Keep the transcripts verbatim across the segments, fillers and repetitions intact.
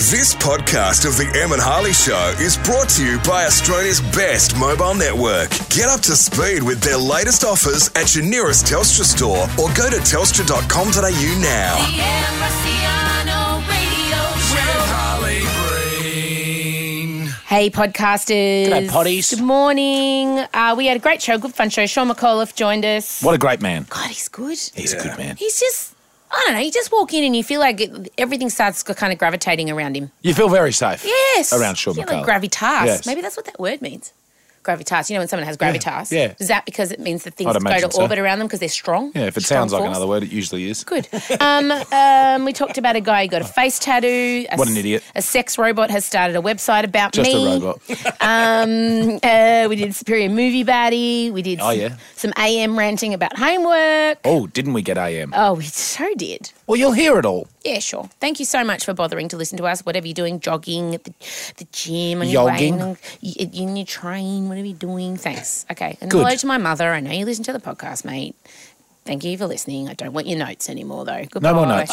This podcast of the Em and Harley Show is brought to you by Australia's best mobile network. Get up to speed with their latest offers at your nearest Telstra store or go to telstra dot com dot a u now. The Em Rusciano Radio Show. With Harley Breen. Hey, podcasters. G'day, potties. Good morning. Uh, we had a great show, good fun show. Sean McAuliffe joined us. What a great man. God, he's good. He's a good man. He's just, I don't know, you just walk in and you feel like it, everything starts kind of gravitating around him. You feel very safe. Yes. Around Sean I feel McAuliffe. like gravitas. Yes. Maybe that's what that word means. Gravitas. You know when someone has gravitas? yeah. Is that because it means that things I'd go imagine to so. orbit around them because they're strong? Yeah, if it Strong sounds like force? another word, it usually is. Good. Um, um, we talked about a guy who got a face tattoo. A What an s- idiot. A sex robot has started a website about Just me. a robot. Um, uh, we did Superior Movie Baddie. We did Oh, some, yeah. some A M ranting about homework. Oh, didn't we get A M? Oh, we so did. Well, you'll hear it all. Yeah, sure. Thank you so much for bothering to listen to us. Whatever you're doing, jogging at the, the gym, on your way, Yogging. on- y- in your train, whatever you're doing. Thanks. Okay. And Good. hello to my mother. I know you listen to the podcast, mate. Thank you for listening. I don't want your notes anymore, though. Goodbye. No more notes.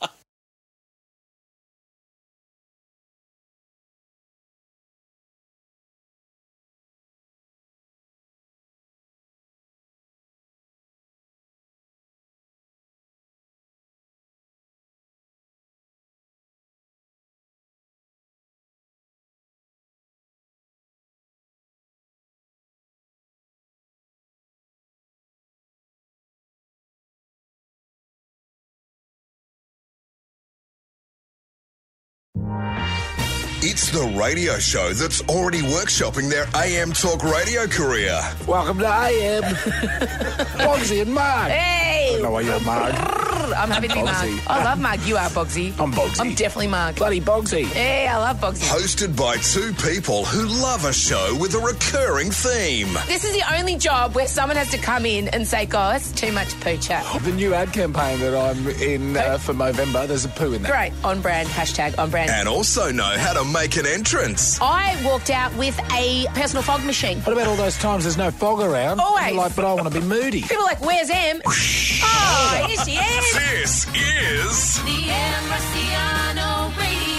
It's the radio show that's already workshopping their A M talk radio career. Welcome to A M. Bogsy and Marg. Hey! I don't know why you're Marg. I'm happy to be Mark. Bogsy. I love Mark. You are Bogsy. I'm Bogsy. I'm definitely Mark. Bloody Bogsy. Hey, I love Bogsy. Hosted by two people who love a show with a recurring theme. This is the only job where someone has to come in and say, "God, it's too much poo chat." The new ad campaign that I'm in uh, for Movember, there's a poo in there. Great. On brand. Hashtag on brand. And also know how to make an entrance. I walked out with a personal fog machine. What about all those times there's no fog around? Always. You're like, but I want to be moody. People are like, "Where's Em?" Oh, here she is. This is The Em Rusciano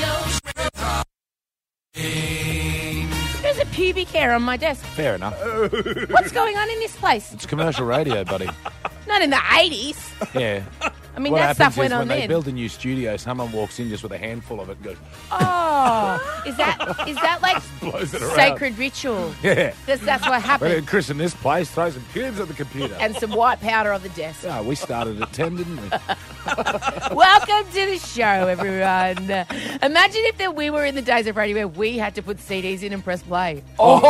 Radio Show. There's a pubic hair on my desk. Fair enough. What's going on in this place? It's commercial radio, buddy. Not in the eighties. Yeah. I mean, what that happens stuff went is on when they then. build a new studio, someone walks in just with a handful of it and goes, Oh, is that is that like blows it around. sacred ritual? Yeah. That's, that's what We're happened. going to christen this place, throw some cubes at the computer. And some white powder on the desk. Oh, we started at ten, didn't we? Welcome to the show, everyone. Uh, imagine if that we were in the days of radio where we had to put C Ds in and press play.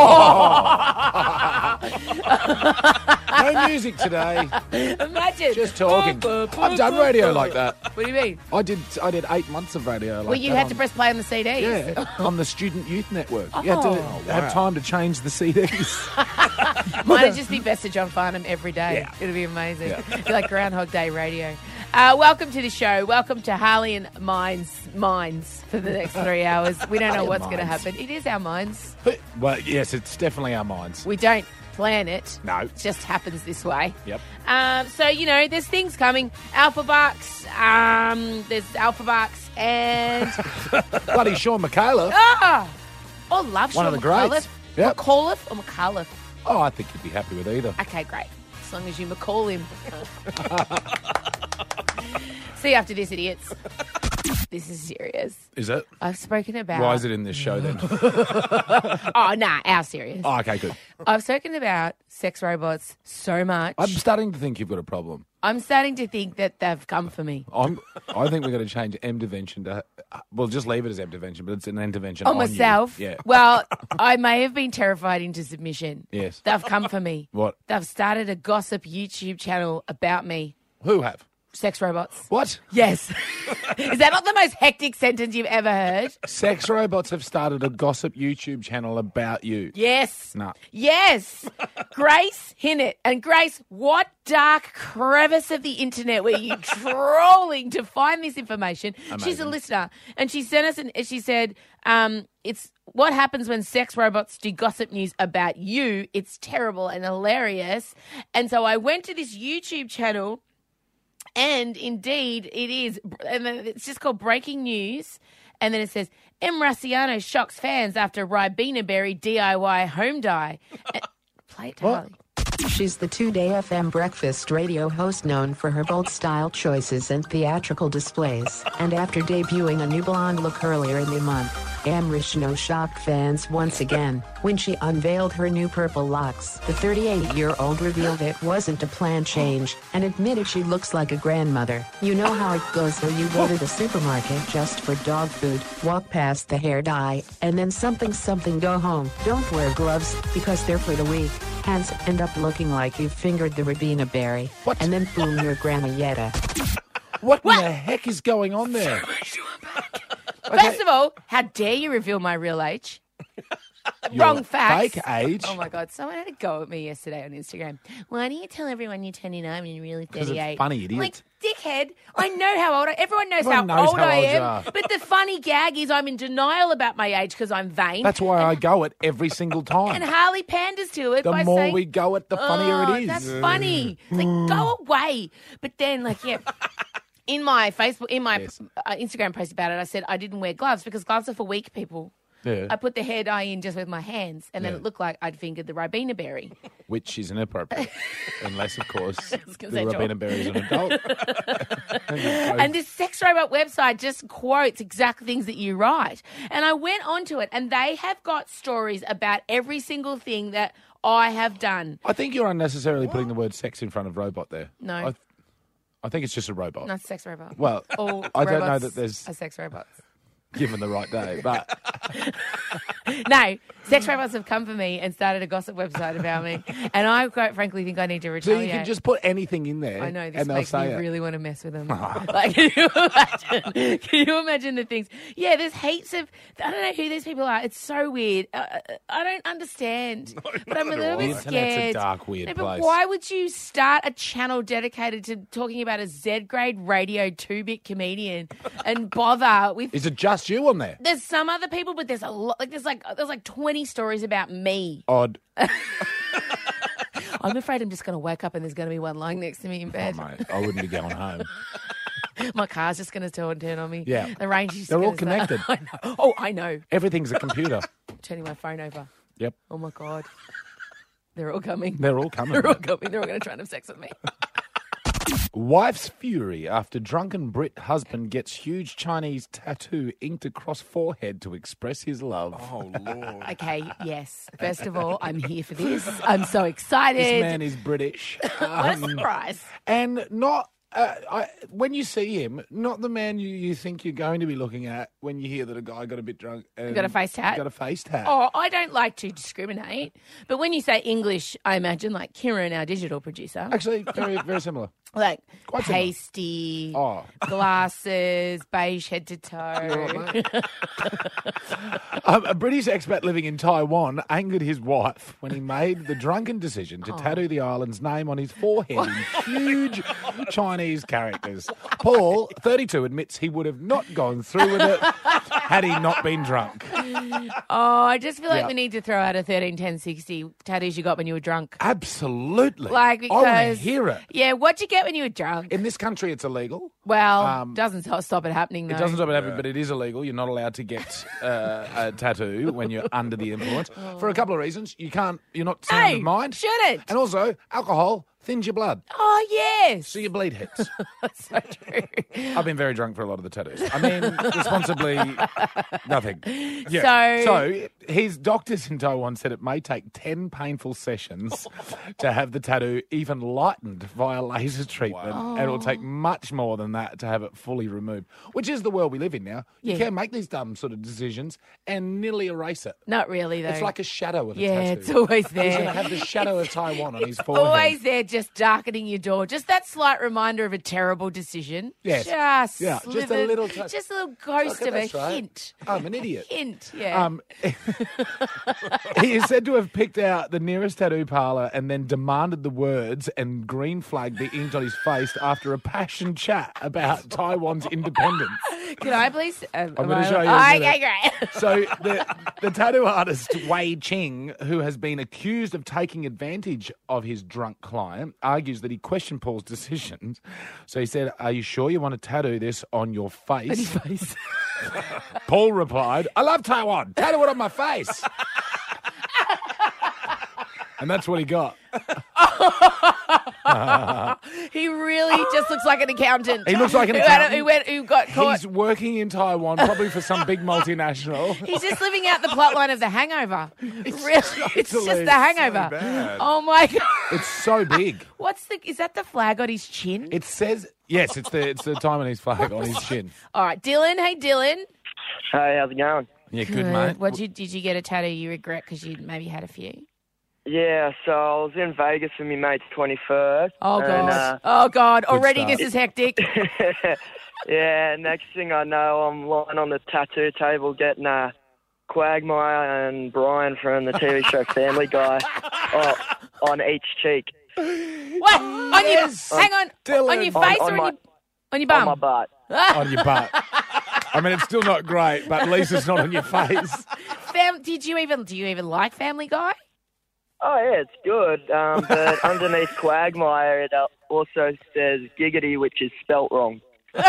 No music today. Imagine. Just talking. I've done radio like that. What do you mean? I did I did eight months of radio like Well, you that had on- to press play on the C Ds. Yeah, on the Student Youth Network. You had to Oh, have time to change the C Ds. Mine would just be Best of John Farnham every day. Yeah. It'll be amazing. Yeah. It'd be like Groundhog Day radio. Uh, welcome to the show. Welcome to Harley and Minds, Minds for the next three hours. We don't know Harley what's and going to Minds. happen. It is our minds. Well, yes, it's definitely our minds. We don't plan it. No. It just happens this way. Yep. Um, so, you know, there's things coming. Alpha Bucks, um, there's Alpha Bucks and... Bloody Sean McAuliffe. ah! Oh, love One Sean of the greats. McAuliffe. Yep. McAuliffe or McAuliffe? Oh, I think you'd be happy with either. Okay, great. As long as you McCall him. See you after this, idiots. This is serious. Is it? I've spoken about... Why is it in this show then? Oh, nah, our serious. Oh, okay, good. I've spoken about sex robots so much. I'm starting to think you've got a problem. I'm starting to think that they've come for me. I'm. I think we've got to change M-Divention to. Uh, well, just leave it as M-Divension, but it's an intervention On on you. myself? Yeah. Well, I may have been terrified into submission. Yes. They've come for me. What? They've started a gossip YouTube channel about me. Who have? Sex robots. What? Yes. Is that not the most hectic sentence you've ever heard? Sex robots have started a gossip YouTube channel about you. Yes. No. Yes. Grace Hinnett. And Grace, what dark crevice of the internet were you trolling to find this information? She's a Amazing. listener. And she sent us, an, she said, um, it's what happens when sex robots do gossip news about you. It's terrible and hilarious. And so I went to this YouTube channel And indeed, it is. And then it's just called Breaking News. And then it says, M. Raciano shocks fans after Ribena Berry D I Y home dye. And, play it, Harley. She's the two-day F M breakfast radio host known for her bold style choices and theatrical displays. And after debuting a new blonde look earlier in the month, Amrishno shocked fans once again when she unveiled her new purple locks. The thirty-eight-year-old revealed it wasn't a planned change and admitted she looks like a grandmother. You know how it goes though. You go to the supermarket just for dog food, walk past the hair dye, and then something something go home. Don't wear gloves because they're for the weak. Hands end up looking like you've fingered the Ribena berry. What? And then boom, you're Grandma Yetta. What, what in the heck is going on there? First of all, how dare you reveal my real age? Your Wrong facts. Fake age. Oh, my God. Someone had a go at me yesterday on Instagram. Why do you tell everyone you're twenty-nine when you're really thirty-eight? Because it's funny, idiot. I'm like, dickhead, I know how old I am. Everyone knows Everyone how knows old how I old you am. are. But the funny gag is I'm in denial about my age because I'm vain. That's why I go it every single time. And Harley panders to it the by more saying, we go it, the funnier oh, it is. That's funny. Like, go away. But then, like, yeah. In my Facebook, in my Yes. uh, Instagram post about it, I said I didn't wear gloves because gloves are for weak people. Yeah. I put the hair dye in just with my hands, and then Yeah. it looked like I'd fingered the Ribena berry. Which is inappropriate. Unless, of course, the consensual. Ribena berry is an adult. And this sex robot website just quotes exact things that you write. And I went onto it, and they have got stories about every single thing that I have done. I think you're unnecessarily putting the word sex in front of robot there. No. I, I think it's just a robot. Not sex robot. Well, All I don't know robots that there's, are sex robots. given the right day, but No, sex robots have come for me and started a gossip website about me. And I quite frankly think I need to so retaliate. you can just put anything in there I know, this and they'll makes me say it. really want to mess with them. Like, can you imagine? Can you imagine the things? Yeah, there's heaps of, I don't know who these people are. It's so weird. Uh, I don't understand. but I'm a little The bit internet's a scared. dark, weird No, but place. why would you start a channel dedicated to talking about a Z-grade radio two-bit comedian and bother with... Is it just you on there? There's some other people, but there's a lot. Like there's like there's like twenty stories about me. Odd. I'm afraid I'm just going to wake up and there's going to be one lying next to me in Oh, bed. mate, I wouldn't be going home. My car's just going to turn turn on me. Yeah. the range is. They're all gonna start- connected. I know. Oh, I know. Everything's a computer. Turning my phone over. Yep. Oh my god, they're all coming. They're all coming. They're all mate. coming. They're all going to try and have sex with me. Wife's fury after drunken Brit husband gets huge Chinese tattoo inked across forehead to express his love. Oh, Lord. Okay, yes. First of all, I'm here for this. I'm so excited. This man is British. what a Um, surprise. and not... Uh, I, when you see him, not the man you, you think you're going to be looking at when you hear that a guy got a bit drunk. And Got a face tat? Got a face tat. Oh, I don't like to discriminate, but when you say English, I imagine like Kieran, our digital producer, Actually, very very similar. like quite similar. pasty, Oh. glasses, beige head to toe. Um, a British expat living in Taiwan angered his wife when he made the drunken decision to tattoo the island's name on his forehead in huge Chinese characters. Paul, thirty-two, admits he would have not gone through with it had he not been drunk. Oh, I just feel like Yeah. we need to throw out a thirteen ten sixty tattoos you got when you were drunk. Absolutely. Like, I want to because hear it. Yeah, what'd you get when you were drunk? In this country, it's illegal. Well, um, doesn't so- stop it happening though. It doesn't stop it happening, but it is illegal. You're not allowed to get uh, a tattoo when you're under the influence for a couple of reasons. You can't. You're not sound Hey, of mind, shouldn't. and also alcohol thins your blood, Oh yes, so you bleed heaps. that's so true. I've been very drunk for a lot of the tattoos. I mean, responsibly, nothing. Yeah. So- so his doctors in Taiwan said it may take ten painful sessions to have the tattoo even lightened via laser treatment, and it will take much more than that to have it fully removed, which is the world we live in now. You Yeah. can make these dumb sort of decisions and nearly erase it. Not really though. It's like a shadow of a yeah, tattoo. it's always He's going to there. have the shadow of Taiwan on his forehead. Always there, just darkening your door. Just that slight reminder of a terrible decision. Yes. Just Yeah, just a slithered- little touch. just a little ghost Okay, of a that's right. hint. I'm an idiot. Hint, yeah. Um, he is said to have picked out the nearest tattoo parlour and then demanded the words and green flag be inked on his face after a passion chat about Taiwan's independence. Can I please? Um, I'm am gonna I- show you in Oh, a okay, minute. great. So the, the tattoo artist Wei Ching, who has been accused of taking advantage of his drunk client, Dylan argues that he questioned Paul's decisions. So he said, "Are you sure you want to tattoo this on your face?" face. Paul replied, "I love Taiwan. Tattoo it on my face." And that's what he got. He really just looks like an accountant. He looks like an who had a- accountant. Who, went, who got caught. He's working in Taiwan, probably for some big multinational. He's just living out the plot line of The Hangover. Really, it's just totally The Hangover. so bad. Oh my god! It's so big. What's the? Is that the flag on his chin? It says, yes, it's the it's the Taiwanese flag on his chin. All right, Dylan. Hey, Dylan. Hey, how's it going? Yeah, good, mate. What did you, did you get a tattoo you regret because you maybe had a few? Yeah, so I was in Vegas for my mate's twenty-first. Oh god! and, uh, oh god! Already start. this is hectic. yeah, next thing I know, I'm lying on the tattoo table getting uh, Quagmire and Brian from the T V show Family Guy uh, on each cheek. What? On Yes. your, hang on. Dylan. On your On- face on or my- on your on your bum? On my butt. On your butt. I mean, it's still not great, but at least it's not on your face. Fam- did you even do you even like Family Guy? Oh, yeah, it's good. Um, but underneath Quagmire, it uh, also says giggity, which is spelt wrong.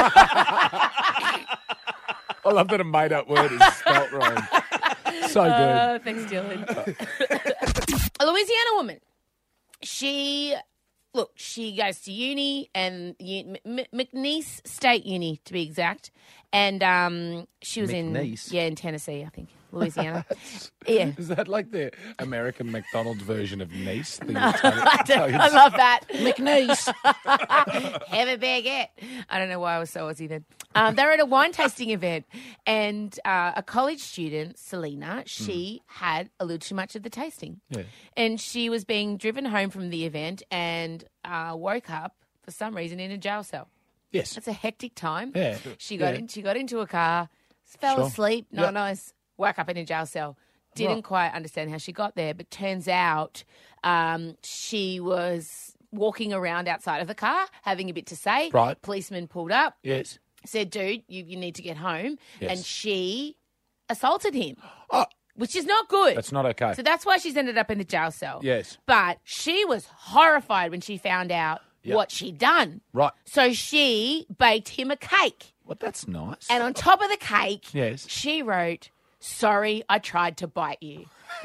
I love that a made-up word is spelt wrong. So good. Uh, thanks, Dylan. A Louisiana woman. She, look, she goes to uni and U- M- M- McNeese State Uni, to be exact. And um, she was McNeese? in, yeah, in Tennessee, I think, Louisiana. Yeah. Is that like the American McDonald's version of Nice? The I, do- Italian- I love that. McNeese. Have a baguette. I don't know why I was so Aussie then. Um, they were at a wine tasting event, and uh, a college student, Selena, she had a little too much of the tasting. Yeah. And she was being driven home from the event and uh, woke up for some reason in a jail cell. Yes. It's a hectic time. Yeah. She got Yeah. in. She got into a car, fell Sure. asleep. Not Yep. nice. Woke up in a jail cell. Didn't Right. quite understand how she got there, but turns out um, she was walking around outside of the car, having a bit to say. Right. Policeman pulled up, Yes. said, "Dude, you, you need to get home," Yes. and she assaulted him, Oh, which is not good. that's not okay. So that's why she's ended up in the jail cell. Yes. But she was horrified when she found out Yep. what she'd done. Right. So she baked him a cake. Well, that's nice. And on top of the cake, Yes. she wrote, "Sorry, I tried to bite you."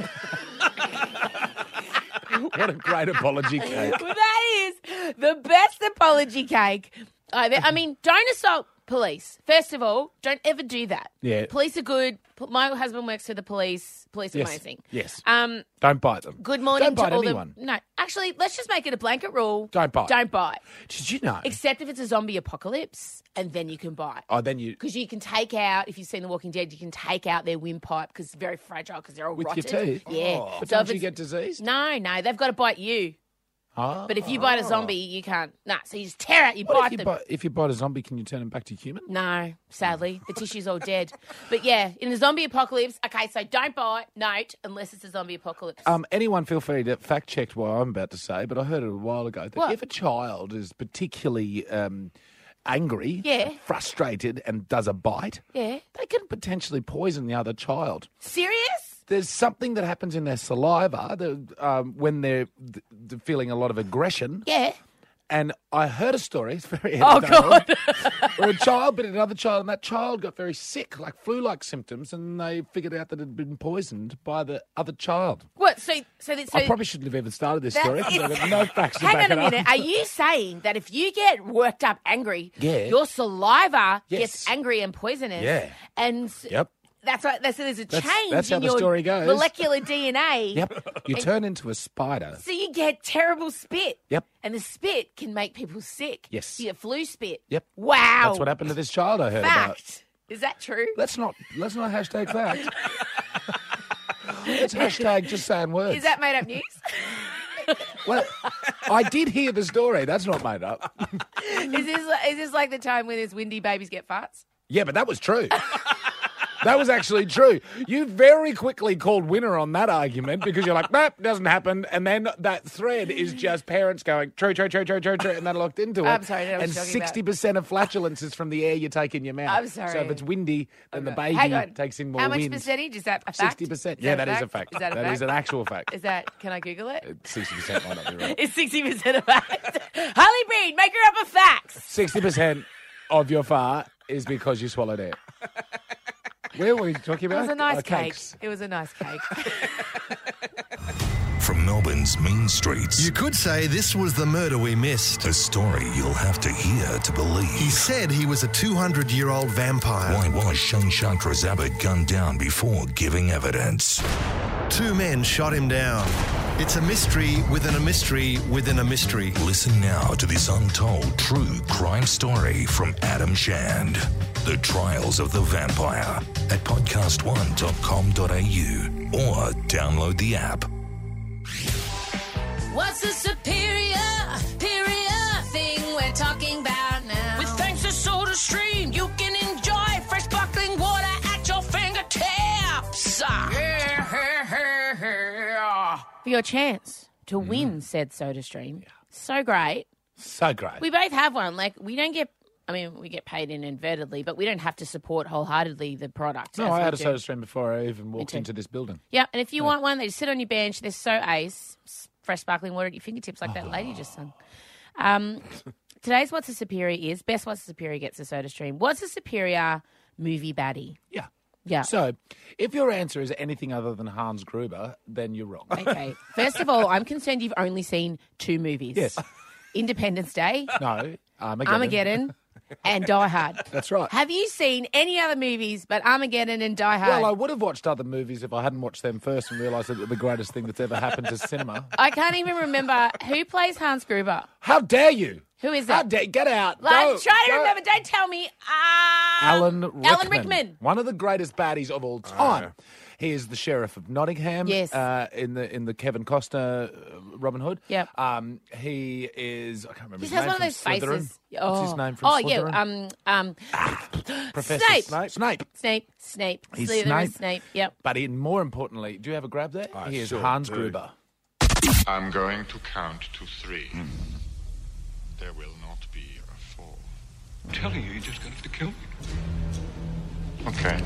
What a great apology cake. Well, that is the best apology cake. I I mean, don't assault police. First of all, don't ever do that. Yeah. Police are good. P- My husband works for the police. Police are Yes. amazing. Yes. Um, Don't bite them. good morning Don't bite to all anyone. the... No, actually, let's just make it a blanket rule. Don't bite. Don't bite. Did you know? Except if it's a zombie apocalypse, and then you can bite. Oh, then you... Because you can take out, if you've seen The Walking Dead, you can take out their windpipe because it's very fragile because they're all With your rotted. teeth? Yeah. Oh. But So don't if you it's- get disease? No, no, they've got to bite you. Oh. But if you bite a zombie, you can't. Nah, so you just tear out, you What bite if you them. bite, if you bite a zombie, can you turn them back to human? No, sadly, the tissue's all dead. But yeah, in a zombie apocalypse, okay, so don't bite, note, unless it's a zombie apocalypse. Um, anyone feel free to fact check what I'm about to say, but I heard it a while ago that What? if a child is particularly um, angry, Yeah. frustrated, and does a bite, Yeah. they can potentially poison the other child. Serious? There's something that happens in their saliva the, um, when they're th- th- feeling a lot of aggression. Yeah. And I heard a story, it's very Oh, anecdotal, God. where a child bit another child, and that child got very sick, like flu-like symptoms, and they figured out that it had been poisoned by the other child. What? So, so, that- so I probably shouldn't have even started this That story because is- I've got no facts to hang back on a it minute. up. Are you saying that if you get worked up, angry, Yeah. your saliva Yes. gets angry and poisonous? Yeah. And Yep. that's right. That's, there's a That's- change that's how in the your story goes. molecular D N A. Yep. You turn into a spider. So you get terrible spit. Yep. And the spit can make people sick. Yes. You get flu spit. Yep. Wow. That's what happened to this child I heard about. Fact. Is that true? Let's not let's not hashtag fact. Let's hashtag just saying words. Is that made up news? Well, I did hear the story. That's not made up. is this is this like the time when there's windy babies get farts? Yeah, but that was true. That was actually true. You very quickly called winner on that argument because you're like, nope, doesn't happen. And then that thread is just parents going, true, true, true, true, true, true, and then locked into it. I'm sorry, I don't know what and you're talking sixty percent of flatulence is from the air you take in your mouth. I'm sorry. So if it's windy, then the Hang baby on. takes in more How much wind. percentage? Is that a fact? sixty percent. Is Yeah, that that is a fact. Is that a That fact? is an actual fact. Is that, can I Google it? sixty percent might not be right. Is sixty percent a fact? Harley Breed, make her up a facts. sixty percent of your fart is because you swallowed air. Where were we talking It about? was a nice Oh, cake. cakes. It was a nice cake. From Melbourne's mean streets, You could say this was the murder we missed. a story you'll have to hear to believe. He said he was a two hundred year old vampire. Why was Shane Shankar-Zabit gunned down before giving evidence? Two men shot him down. It's a mystery within a mystery within a mystery. Listen now to this untold true crime story from Adam Shand. The Trials of the Vampire at podcast one dot com dot a u or download the app. What's the superior, superior thing we're talking about now? With thanks to SodaStream, you can enjoy fresh sparkling water at your fingertips. Yeah. For your chance to win said SodaStream. So great. So great. We both have one. Like, we don't get, I mean, we get paid in inadvertently, but we don't have to support wholeheartedly the product. no, as I we had a do. soda stream before I even walked too. into this building. Yeah, and if you want one, they just sit on your bench. They're so ace. S- Fresh sparkling water at your fingertips like that lady just sung. Um, today's What's a Superior is, best What's a Superior gets a soda stream. What's a superior movie baddie? Yeah. Yeah. So, if your answer is anything other than Hans Gruber, then you're wrong. Okay. First of all, I'm concerned you've only seen two movies. Yes. Independence Day, No, Armageddon. Armageddon, and Die Hard. That's right. Have you seen any other movies but Armageddon and Die Hard? Well, I would have watched other movies if I hadn't watched them first and realised that they're the greatest thing that's ever happened to cinema. I can't even remember who plays Hans Gruber. How dare you? Who is How it? dare Get out. I'm Go, trying to go. remember. Don't tell me. Uh, Alan Rickman. Alan Rickman. One of the greatest baddies of all time. He is the sheriff of Nottingham. Yes. Uh, in the in the Kevin Costner uh, Robin Hood. Yep. Um, he is. I can't remember He his has name. one of those from Slytherin. faces. What's his name from Oh, Slytherin? yeah. Um, um, Professor Snape. Snape. Snape. Snape. Snape. He's Slytherin Snape. Snape. Yep. But in, more importantly, do you have a grab there? I he is sure Hans do. Gruber. I'm going to count to three. There will not be a four. I'm telling you, you're just going to have to kill me. Okay.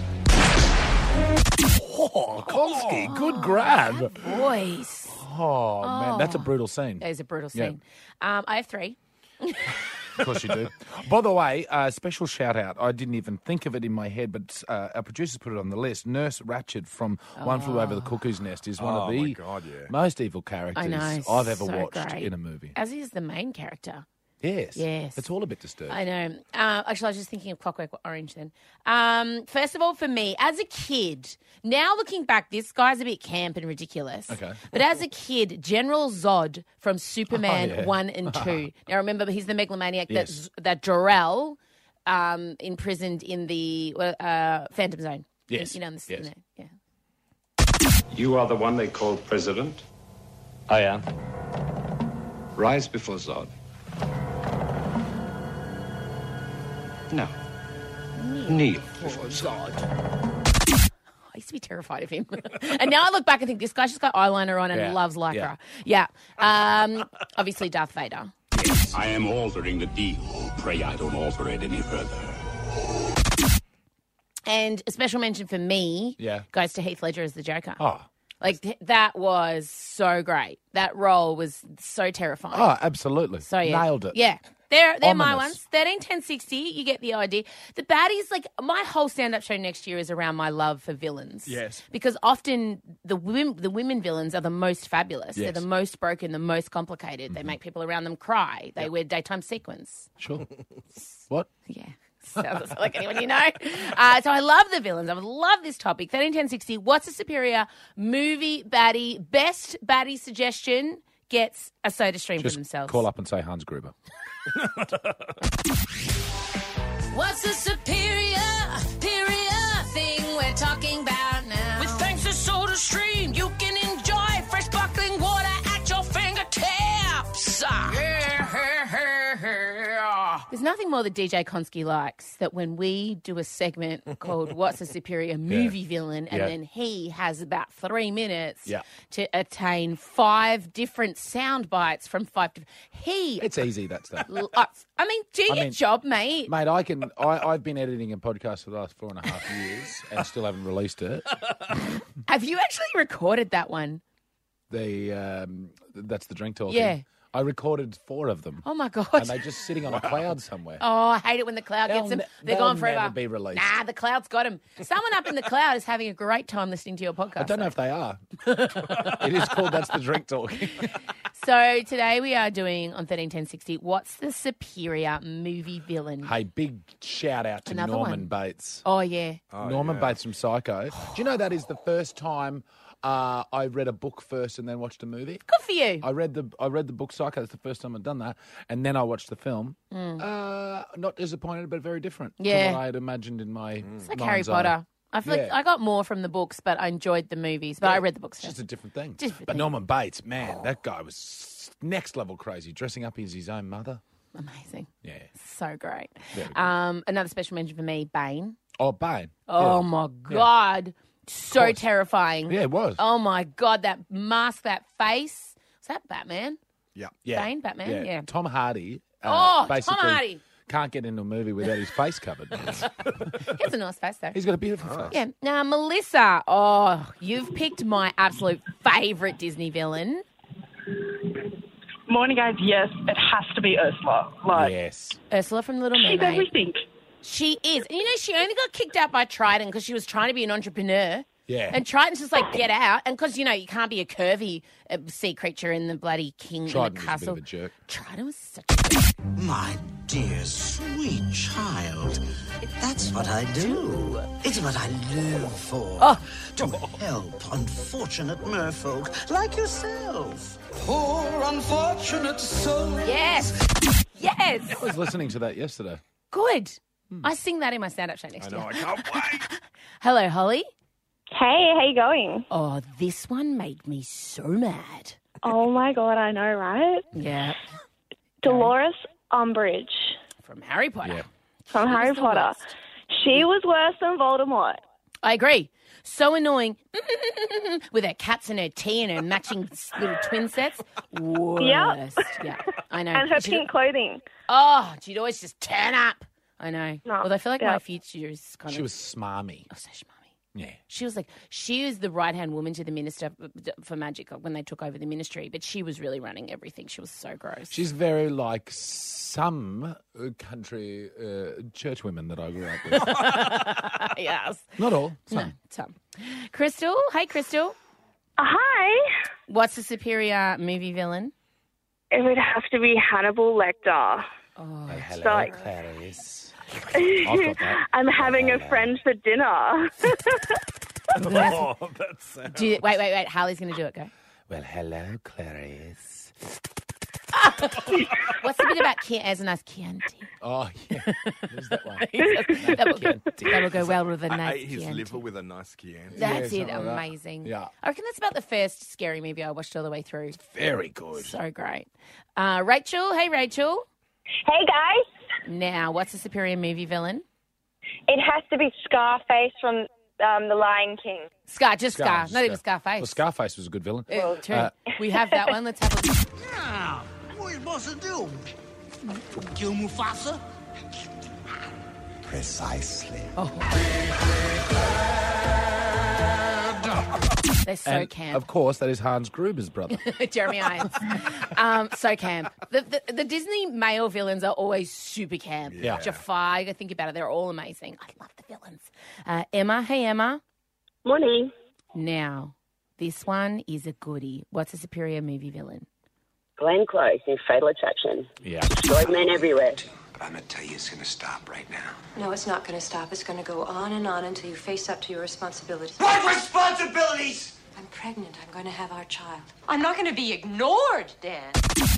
Oh, Konsky, good grab. Voice. Oh, man, that's a brutal scene. That is a brutal Yeah. scene. Um, I have three. Of course you do. By the way, uh, special shout out. I didn't even think of it in my head, but uh, our producers put it on the list. Nurse Ratched from One Flew Over the Cuckoo's Nest is one Oh, of my the God, yeah. most evil characters I know. I've ever so watched great. in a movie. As is the main character. Yes. Yes. It's all a bit disturbing. I know. Uh, actually, I was just thinking of Clockwork Orange then. Um, first of all, for me, as a kid, now looking back, this guy's a bit camp and ridiculous. Okay. But as a kid, General Zod from Superman Oh, yeah. one and two. Now, remember, he's the megalomaniac Yes. that, that Jor-El um, imprisoned in the uh, Phantom Zone. Yes. You know, in the, Yes. in the- yeah. You are the one they call president? I am. Rise before Zod. No. Kneel before Zod. I used to be terrified of him. And now I look back and think this guy's just got eyeliner on and Yeah. loves Lycra. Yeah. Um, obviously, Darth Vader. I am altering the deal. Pray I don't alter it any further. And a special mention for me Yeah. goes to Heath Ledger as the Joker. Oh. Like, th- that was so great. That role was so terrifying. Oh, absolutely. So, yeah. Nailed it. Yeah. They're, they're my Ominous. ones. thirteen ten sixty, you get the idea. The baddies, like, my whole stand-up show next year is around my love for villains. Yes. Because often the women, the women villains are the most fabulous. They're Yes. Mm-hmm. the most broken, the most complicated. They make people around them cry. They wear daytime sequins. Sure. What? Yeah. Sounds like anyone you know. Uh, so I love the villains. I would love this topic. thirteen ten sixty, what's a superior movie baddie? Best baddie suggestion gets a soda stream Just for themselves. call up and say Hans Gruber. What's the superior, superior thing we're talking about now? With thanks to SodaStream, you can enjoy fresh sparkling water at your fingertips. Yeah. This There's nothing more that D J Konsky likes that when we do a segment called What's a Superior Movie Villain, and Yeah. then he has about three minutes Yeah. to attain five different sound bites from five different... He... It's easy, that stuff. L- uh, I mean, do your mean- job, mate. Mate, I can. I, I've been editing a podcast for the last four and a half years and still haven't released it. Have you actually recorded that one? The um, that's the drink talking. Yeah. I recorded four of them. Oh, my God. And they're just sitting on a cloud somewhere. Oh, I hate it when the cloud They'll gets them. ne- They're they'll gone forever. never be released. Nah, the cloud's got them. Someone up in the cloud is having a great time listening to your podcast. I don't know if they are. It is called That's the Drink Talking. So today we are doing on thirteen ten sixty, what's the superior movie villain? Hey, big shout out to Another Norman one. Bates. Oh, yeah. Norman Bates from Psycho. Do you know that is the first time uh, I read a book first and then watched a movie? Good for you. I read the I read the book Psycho. That's the first time I'd done that, and then I watched the film. Mm. Uh, not disappointed, but very different Yeah. to what I had imagined in my. It's like mind's Harry eye. Potter. I feel like Yeah. I got more from the books, but I enjoyed the movies. But I read the books It's first. just a different thing. Different but thing. Norman Bates, man, that guy was next level crazy, dressing up as his own mother. Amazing. Yeah. So great. Very good. Um, another special mention for me, Bane. Oh, Bane. Oh, Yeah. my God. So course. terrifying. Yeah, it was. Oh, my God. That mask, that face. Is that Batman? Yeah. Yeah. Bane, Batman? Yeah. Tom Hardy. uh, Oh, Tom basically Hardy. Can't get into a movie without his face covered. He has a nice face, though. He's got a beautiful face. Yeah. Now, Melissa, oh, you've picked my absolute favourite Disney villain. Morning, guys. Yes, it has to be Ursula. Like, yes. Ursula from Little she's Mermaid. everything. She is. And you know, she only got kicked out by Triton because she was trying to be an entrepreneur. Yeah. And Triton's just like, get out. And because, you know, you can't be a curvy uh, sea creature in the bloody king Triton in the was a bit castle. of a jerk. Triton was such a... My dear, sweet child. That's what I do. It's what I live for. Oh. To help unfortunate merfolk like yourself. Poor unfortunate soul. Yes. Yes. I was listening to that yesterday. Good. I sing that in my stand-up show next I know, year. I can't wait. Hello, Holly. Hey, how you going? Oh, this one made me so mad. Oh my god, I know, right? Yeah. Dolores Umbridge From Harry Potter. Yeah. from She Harry was the Potter. worst. She was worse than Voldemort. I agree. So annoying. With her cats and her tea and her matching little twin sets. Worst. Yeah, I know. And her She'd- pink clothing. Oh, she'd always just turn up. I know. No, Although I feel like yeah. my future is kind She of... was smarmy. Oh, so smarmy. Yeah. She was like, she was the right-hand woman to the minister for magic when they took over the ministry, but she was really running everything. She was so gross. She's very like some uh, country uh, church women that I grew up with. Yes. Not all. No, Some. some. Crystal. Hey, Crystal. Uh, hi. What's the superior movie villain? It would have to be Hannibal Lecter. Oh, hello, like- Clarice. I've got that. I'm having a friend for dinner. Oh, that's do you, wait, wait, wait. Harley's going to do it. Go. well, hello, Clarice. What's the bit about Chianti? As a nice Chianti. Oh, yeah. There's that one. that, will, that will go well with a I nice ate his Chianti. liver with a nice Chianti. That's Yeah, it. something like that. Amazing. Yeah. I reckon that's about the first scary movie I watched all the way through. Very good. So great. Uh, Rachel. Hey, Rachel. Hey, guys. Now, what's the superior movie villain? It has to be Scarface from um, The Lion King. Scar, just Scar. Scar, Not even Scar. Scarface. Well, Scarface was a good villain. Uh, true. Uh, we have that one. Let's have a look. Now, what are you supposed to do? Kill Mufasa? Precisely. They're so and camp. of course, that is Hans Gruber's brother. Jeremy Irons. um, so camp. The, the, the Disney male villains are always super camp. Yeah. Jafar, you gotta think about it. They're all amazing. I love the villains. Uh, Emma. Hey, Emma. Morning. Now, this one is a goodie. What's a superior movie villain? Glenn Close in Fatal Attraction. Yeah. Destroyed men everywhere. But I'm going to tell you it's going to stop right now. No, it's not going to stop. It's going to go on and on until you face up to your responsibilities. What responsibilities? I'm pregnant. I'm going to have our child. I'm not going to be ignored, Dan.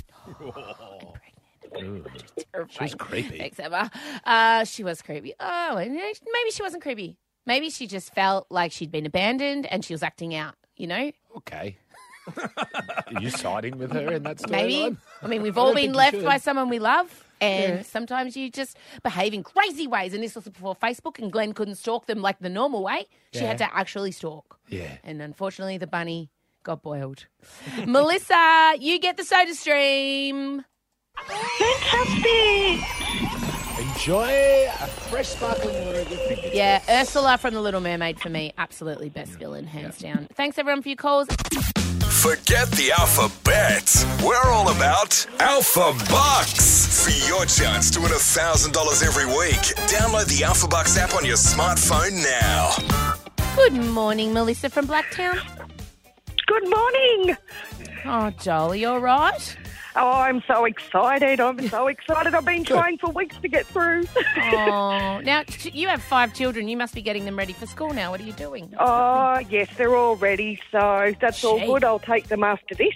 She's creepy. Thanks, Emma. Uh, she was creepy. Oh, and maybe she wasn't creepy. Maybe she just felt like she'd been abandoned and she was acting out, you know? Okay. Are you siding with her in that storyline? Maybe. I mean, we've I all don't been think you left should. by someone we love. And Yeah. sometimes you just behave in crazy ways. And this was before Facebook, and Glenn couldn't stalk them like the normal way. She Yeah. had to actually stalk. Yeah. And unfortunately, the bunny got boiled. Melissa, you get the Soda Stream. Fantastic. Enjoy a fresh sparkling water at your fingertips. Yeah, Ursula from The Little Mermaid for me. Absolutely best villain, hands down. Thanks, everyone, for your calls. Forget the alphabet. We're all about Alpha Bucks. For your chance to win one thousand dollars every week, download the Alpha Bucks app on your smartphone now. Good morning, Melissa from Blacktown. Good morning. Oh, Joel, you all right? Oh, I'm so excited. I'm so excited. I've been trying for weeks to get through. Oh, now t- you have five children. You must be getting them ready for school now. What are you doing? Oh, yes, they're all ready, so that's all Gee. good. I'll take them after this.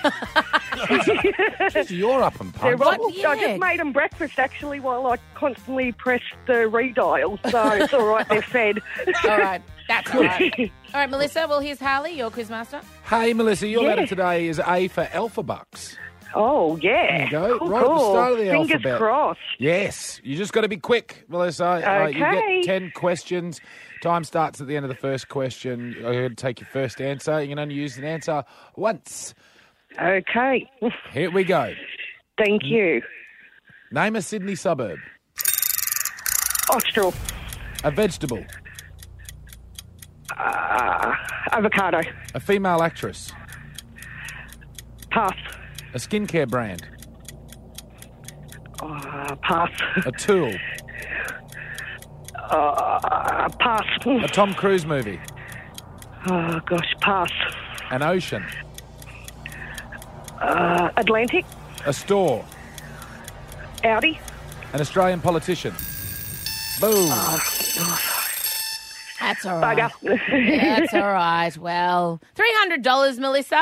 Jeez, you're up and They're pumped. all, I just made them breakfast, actually, while I constantly pressed the redial, so it's all right, they're fed. All right, that's all right. All right, Melissa, well, here's Harley, your quizmaster. Hey, Melissa, your Yeah. letter today is A for Alpha Bucks. Oh, yeah. There you go. Cool, right at the cool. start of the Fingers alphabet. crossed. Yes. You just got to be quick, Melissa. Uh, you Okay. get ten questions. Time starts at the end of the first question. I'm going to take your first answer. You can only use an answer once. Okay. Here we go. Thank you. Name a Sydney suburb. Austral. A vegetable. Uh, avocado. A female actress. Pass. A skincare brand. Uh, pass. A tool. Uh, pass. A Tom Cruise movie. Oh, gosh, pass. An ocean. Uh, Atlantic. A store. Audi. An Australian politician. Boom. That's all right. Bugger. That's all right. Well, three hundred dollars, Melissa.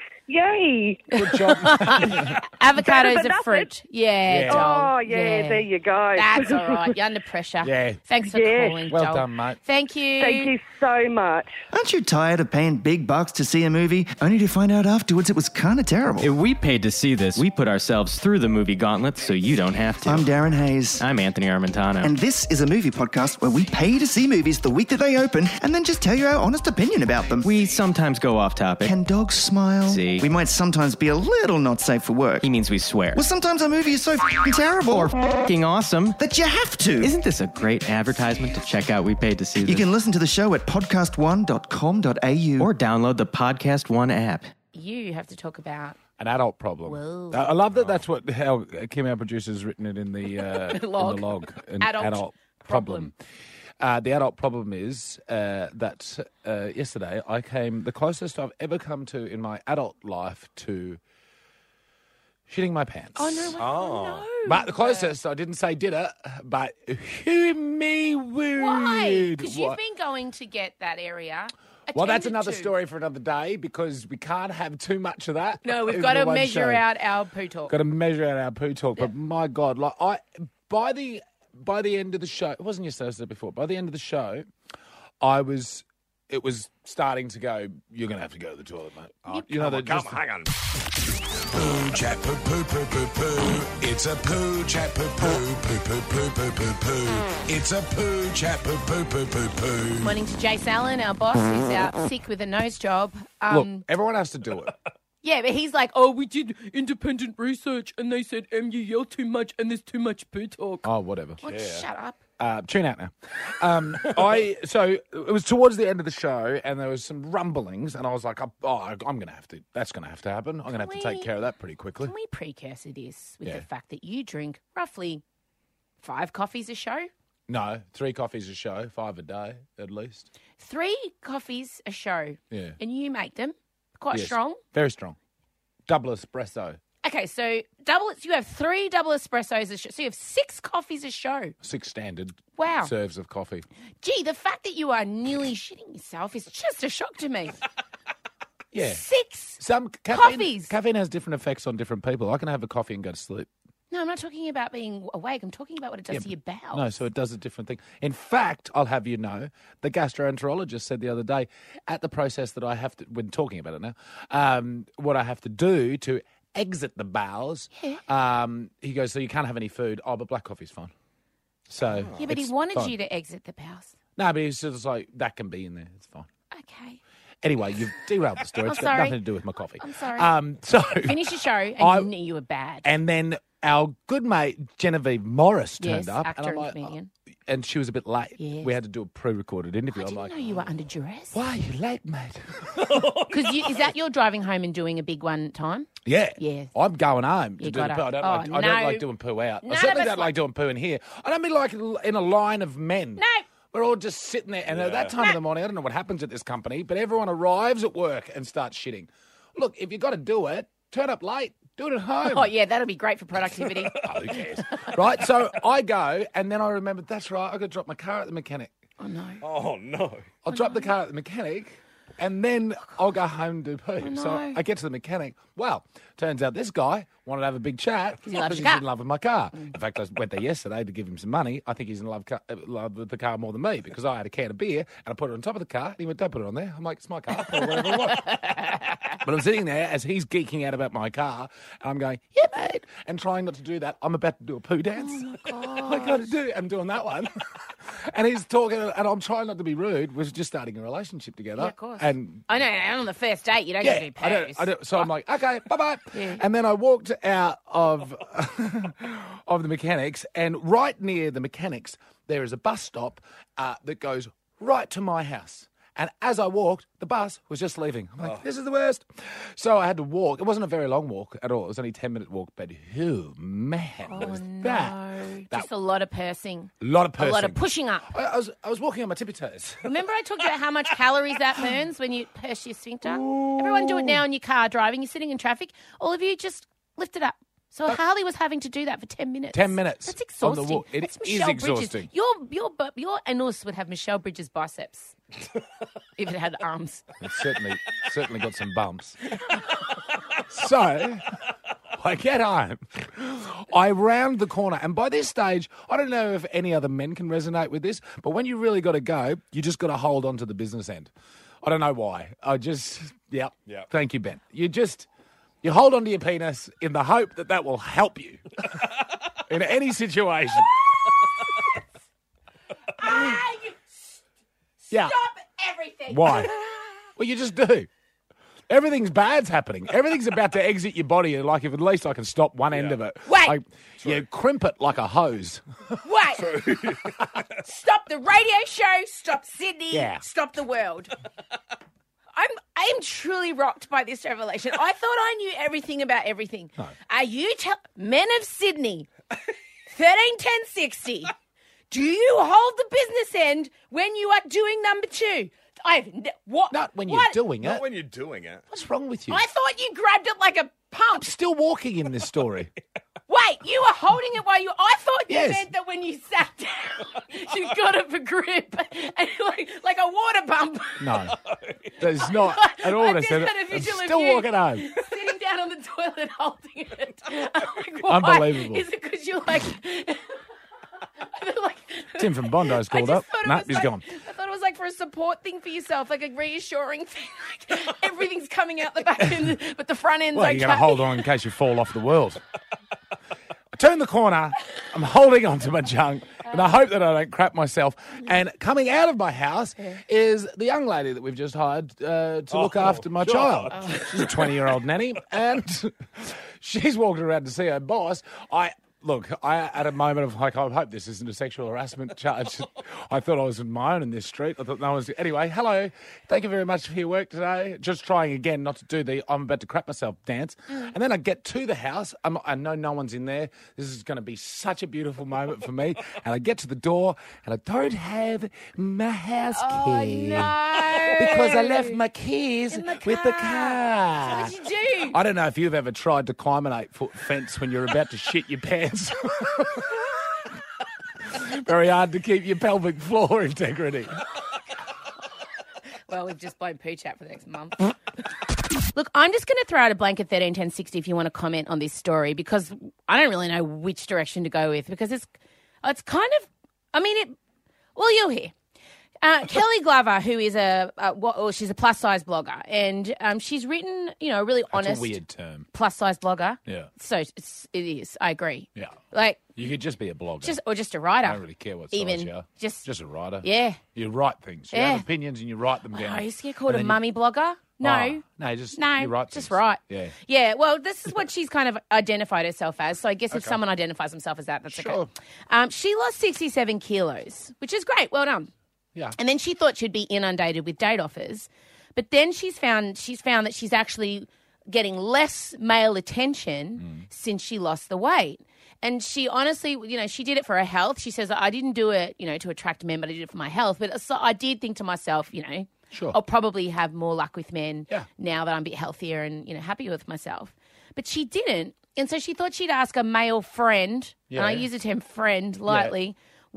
Yay. Good job. Avocado's Better a than fruit. Yeah, Yeah. Joel. Oh, yeah, there you go. That's all right. You're under pressure. Yeah. Thanks for Yeah. calling, Well Joel. done, mate. Thank you. Thank you so much. Aren't you tired of paying big bucks to see a movie only to find out afterwards it was kind of terrible? If we paid to see this, we put ourselves through the movie gauntlet so you don't have to. I'm Darren Hayes. I'm Anthony Armentano. And this is a movie podcast where we pay to see movies the week that they open and then just tell you our honest opinion about them. we sometimes go off topic. Can dogs smile? See. We might sometimes be a little not safe for work. He means we swear. Well, sometimes a movie is so f***ing terrible Or f***ing awesome. that you have to. Isn't this a great advertisement to check out We Paid to See This? You can listen to the show at podcast one dot com dot a u. Or download the Podcast One app. You have to talk about An adult problem. Whoa. I I love that that's what how Kim, our producer, has written it in the, uh, Log. In the log. An Adult problem. problem. Uh, the adult problem is uh, that uh, yesterday I came the closest I've ever come to in my adult life to shitting my pants. Oh, no. Oh. no. But the closest, I didn't say did it, but who me would. Why? Because you've What? been going to get that area. Well, that's attended another to. story for another day because we can't have too much of that. No, we've in got the to one measure show. out our poo talk. Got to measure out our poo talk. But my God, like I by the by the end of the show, it wasn't yesterday, I said it before. By the end of the show, I was it was starting to go. You're going to have to go to the toilet, mate. Oh, you know, Come on, that come just- on, hang on. Poo chat poo poo poo poo poo. It's a poo chat poo poo poo poo poo poo poo poo. It's a poo chat poo poo poo poo poo. Morning to Jace Allen, our boss, who's out sick with a nose job. Um, Look, everyone has to do it. Yeah, but he's like, oh, we did independent research and they said, um, you yell too much and there's too much poo talk. Oh, whatever. Well, shut up. Uh, tune out now. Um, I so it was towards the end of the show, and there was some rumblings, and I was like, "Oh, I'm going to have to. That's going to have to happen. I'm going to have to take we- care of that pretty quickly." Can we precursor this with Yeah. the fact that you drink roughly five coffees a show? No, three coffees a show, five a day at least. Three coffees a show. Yeah. And you make them quite Yes. strong. Very strong. Double espresso, Okay, so double. You have three double espressos a show. So you have six coffees a show. six standard Wow. serves of coffee. Gee, the fact that you are nearly shitting yourself is just a shock to me. Yeah. Six Some caffeine, coffees. Caffeine has different effects on different people. I can have a coffee and go to sleep. No, I'm not talking about being awake. I'm talking about what it does Yeah, to your bowels. No, so it does a different thing. In fact, I'll have you know, the gastroenterologist said the other day, at the process that I have to, when talking about it now, um, what I have to do to exit the bowels, Yeah. um, he goes, so you can't have any food. Oh, but black coffee's fine. So Yeah, but he it's wanted fine. you to exit the bowels. No, but he's just like, that can be in there. It's fine. Okay. Anyway, you've derailed the story. I'm It's got sorry. nothing to do with my coffee. I'm sorry. Um, so Finish your show and I- you knew you were bad. And then our good mate Genevieve Morris turned Yes, up, actor and I'm and like, comedian. oh, and she was a bit late. Yes. We had to do a pre-recorded interview. I I'm didn't like, know you were under duress. why are you late, mate? Because is that you're driving home and doing a big one time? Yeah, Yeah. I'm going home to You do the gotta- poo. I don't, oh, like, I don't no. like doing poo out. None I of certainly us don't like like- doing poo in here. I don't mean like in a line of men. No. We're all just sitting there, and at that time of the morning, I don't know what happens at this company, but everyone arrives at work and starts shitting. Look, if you've got to do it, turn up late. Do it at home. Oh, yeah, that'll be great for productivity. Oh, who cares? Right, so I go, and then I remember, that's right, I've got to drop my car at the mechanic. Oh, no. Oh, no. I'll drop the car at the mechanic, and then I'll go home and do poo. Oh, no. So I get to the mechanic. Well, turns out this guy wanted to have a big chat he loves because your he's car. in love with my car. In fact, I went there yesterday to give him some money. I think he's in love, ca- uh, love with the car more than me because I had a can of beer and I put it on top of the car, and he went, don't put it on there. I'm like, it's my car. Put whatever you want. But I'm sitting there as he's geeking out about my car, and I'm going, yeah, mate, and trying not to do that. I'm about to do a poo dance. Oh, my God. I got to do. I'm doing that one, and he's talking, and I'm trying not to be rude. We're just starting a relationship together. Yeah, of course. And I know, and on the first date, you don't yeah, get to do I don't, poos. I don't. So I'm like, okay, bye bye. Yeah. And then I walked out of of the mechanics, and right near the mechanics, there is a bus stop uh, that goes right to my house. And as I walked, the bus was just leaving. I'm like, this is the worst. So I had to walk. It wasn't a very long walk at all. It was only a ten-minute walk. But who, man, Oh, was no. that? That Just a lot of pursing. a lot of A lot pursing. of pushing up. I, I was I was walking on my tippy toes. Remember I talked about how much calories that burns when you purse your sphincter? Everyone do it now in your car driving. You're sitting in traffic. All of you just lift it up. So Harley was having to do that for ten minutes. Ten minutes. That's on the exhausting. walk. It That's is Michelle exhausting. Bridges. Your, your, bu- your anus would have Michelle Bridges' biceps if it had arms. It's certainly certainly got some bumps. So I get home. I round the corner, and by this stage, I don't know if any other men can resonate with this, but when you really got to go, you just got to hold on to the business end. I don't know why. I just, yeah. Yeah. Thank you, Ben. You just, you hold on to your penis in the hope that that will help you in any situation. Ah, you Yeah. stop everything. Why? Well, you just do. Everything's bad's happening. Everything's about to exit your body, and like if at least I can stop one end of it. Wait. Like, you crimp it like a hose. Wait. Stop the radio show. Stop Sydney. Yeah. Stop the world. I'm I am truly rocked by this revelation. I thought I knew everything about everything. No. Are you tell Men of Sydney, thirteen ten sixty? Do you hold the business end when you are doing number two? I've ne- what? Not when what? you're doing Not it. when you're doing it. What's wrong with you? I thought you grabbed it like a pump. Still walking in this story. Wait, you were holding it while you. I thought you Yes. meant that when you sat down, you got it for grip, and like like a water pump. No, that's not at all. I what I just said. had a I'm visual of still you walking home. sitting down on the toilet holding it. I'm like, why? Unbelievable. Is it because you're like? like Tim from Bondi's I called just up. thought it No, was he's like- gone. I thought it was like for a support thing for yourself, like a reassuring thing. Like everything's coming out the back end, but the front end's Well, okay. you're going to hold on in case you fall off the world. I turn the corner. I'm holding onto my junk, and I hope that I don't crap myself. And coming out of my house is the young lady that we've just hired uh, to look Oh, after my God. child. She's a twenty-year-old nanny, and she's walking around to see her boss. I... Look, I at a moment of like, I hope this isn't a sexual harassment charge. I thought I was on my own in this street. I thought no one's. Anyway, hello. Thank you very much for your work today. Just trying again not to do the I'm about to crap myself dance. Mm. And then I get to the house. I'm, I know no one's in there. This is going to be such a beautiful moment for me. And I get to the door and I don't have my house Oh, key. no. Because I left my keys In the with the car. car. So what'd you do? I don't know if you've ever tried to climb an eight-foot fence when you're about to shit your pants. Very hard to keep your pelvic floor integrity. Well, we've just blown poo chat for the next month. Look, I'm just going to throw out a blanket thirteen ten sixty if you want to comment on this story, because I don't really know which direction to go with, because it's it's kind of, I mean, it. Well, you'll hear. Uh, Kelly Glover, who is a, a what, or she's a plus size blogger, and um, she's written, you know, a really That's honest a weird term. plus size blogger. Yeah. So it's, it is. I agree. Yeah. Like You could just be a blogger. just or just a writer. I don't really care what size Even you are. just Just a writer. Yeah. You write things. You Yeah. have opinions and you write them down. I used to get called And a then mummy blogger. No. Oh, no, just no, you write just things. right. Yeah. Yeah, well, this is what she's kind of identified herself as. So I guess if Okay. someone identifies themselves as that, that's Sure. okay. Um, she lost sixty-seven kilos, which is great. Well done. Yeah. And then she thought she'd be inundated with date offers. But then she's found she's found that she's actually getting less male attention Mm. since she lost the weight. And she honestly, you know, she did it for her health. She says, I didn't do it, you know, to attract men, but I did it for my health. But so I did think to myself, you know, Sure. I'll probably have more luck with men Yeah. now that I'm a bit healthier and, you know, happier with myself. But she didn't. And so she thought she'd ask a male friend, and I Yeah. use the term friend lightly,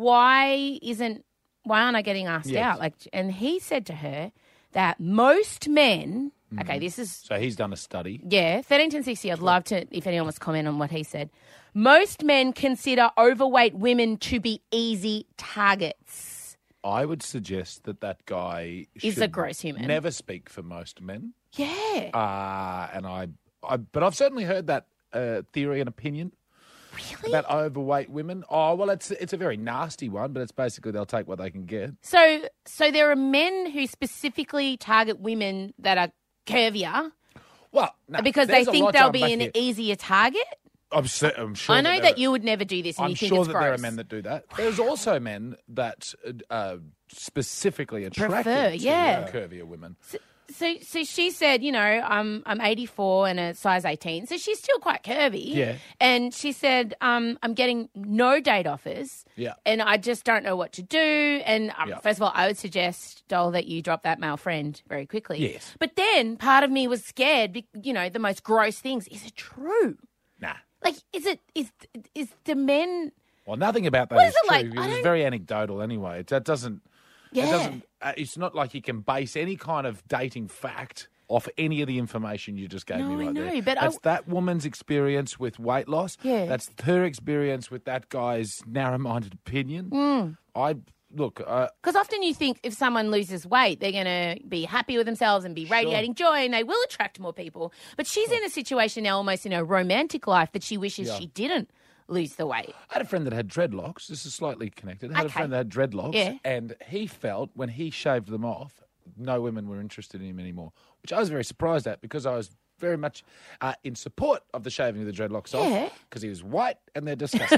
why isn't, why aren't I getting asked Yes. out? Like, and he said to her that most men, okay, this is, So he's done a study. yeah, thirteen ten sixty, I'd love to, if anyone wants to comment on what he said. Most men consider overweight women to be easy targets. I would suggest that that guy Is should a gross human. never speak for most men. Yeah. Uh, and I, I, but I've certainly heard that uh, theory and opinion. Really? About overweight women. Oh, well, it's it's a very nasty one, but it's basically they'll take what they can get. So, so there are men who specifically target women that are curvier Well, no, because they there's a think lot they'll to be unpack an here. easier target. I'm, cer- I'm sure. I know that, that there you would never do this, and I'm you think sure it's that gross. there are men that do that. There's also men that uh, specifically attracted Prefer, to yeah. curvier women. So, so she said, you know, I'm I'm eighty-four and a size eighteen, so she's still quite curvy. Yeah. And she said, um, I'm getting no date offers. Yeah. And I just don't know what to do. And um, Yeah. first of all, I would suggest, Dole, that you drop that male friend very quickly. Yes. But then part of me was scared. be- You know, the most gross things. Is it true? Nah. Like, is it is is the men? Well, nothing about that What is is it true. like? I because It's don't- very anecdotal anyway. It, that doesn't. Yeah. It doesn't. Uh, it's not like you can base any kind of dating fact off any of the information you just gave No, me I right know, there. but I- That's that woman's experience with weight loss. Yeah. That's her experience with that guy's narrow-minded opinion. Mm. I look. Uh, Because often you think if someone loses weight, they're going to be happy with themselves and be radiating joy and they will attract more people. But she's in a situation now almost in her romantic life that she wishes Yeah. she didn't lose the weight. I had a friend that had dreadlocks. This is slightly connected. I had Okay. a friend that had dreadlocks, Yeah. and he felt when he shaved them off, no women were interested in him anymore, which I was very surprised at because I was very much uh, in support of the shaving of the dreadlocks Yeah. off because he was white and they're disgusting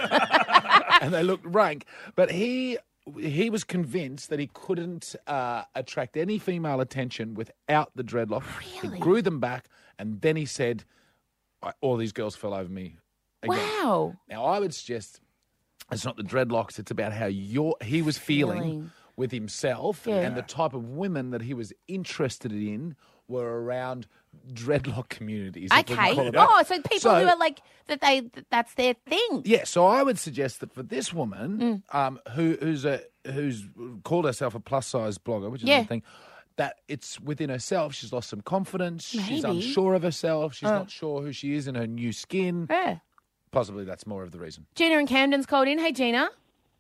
and they looked rank. But he he was convinced that he couldn't uh, attract any female attention without the dreadlocks. Really? He grew them back, and then he said, "I- all these girls fell over me again." Wow. Now, I would suggest it's not the dreadlocks, it's about how you're, he was feeling, Feeling. with himself Yeah. and the type of women that he was interested in were around dreadlock communities. if we can Okay. call it that. Oh, so people So- who are like, that they that that's their thing. Yeah, so I would suggest that for this woman, Mm. um, who, who's a who's called herself a plus size blogger, which is Yeah. the thing, that it's within herself. She's lost some confidence. She's Maybe. unsure of herself. She's Uh. not sure who she is in her new skin. Yeah. Possibly that's more of the reason. Gina and Camden's called in. Hey, Gina.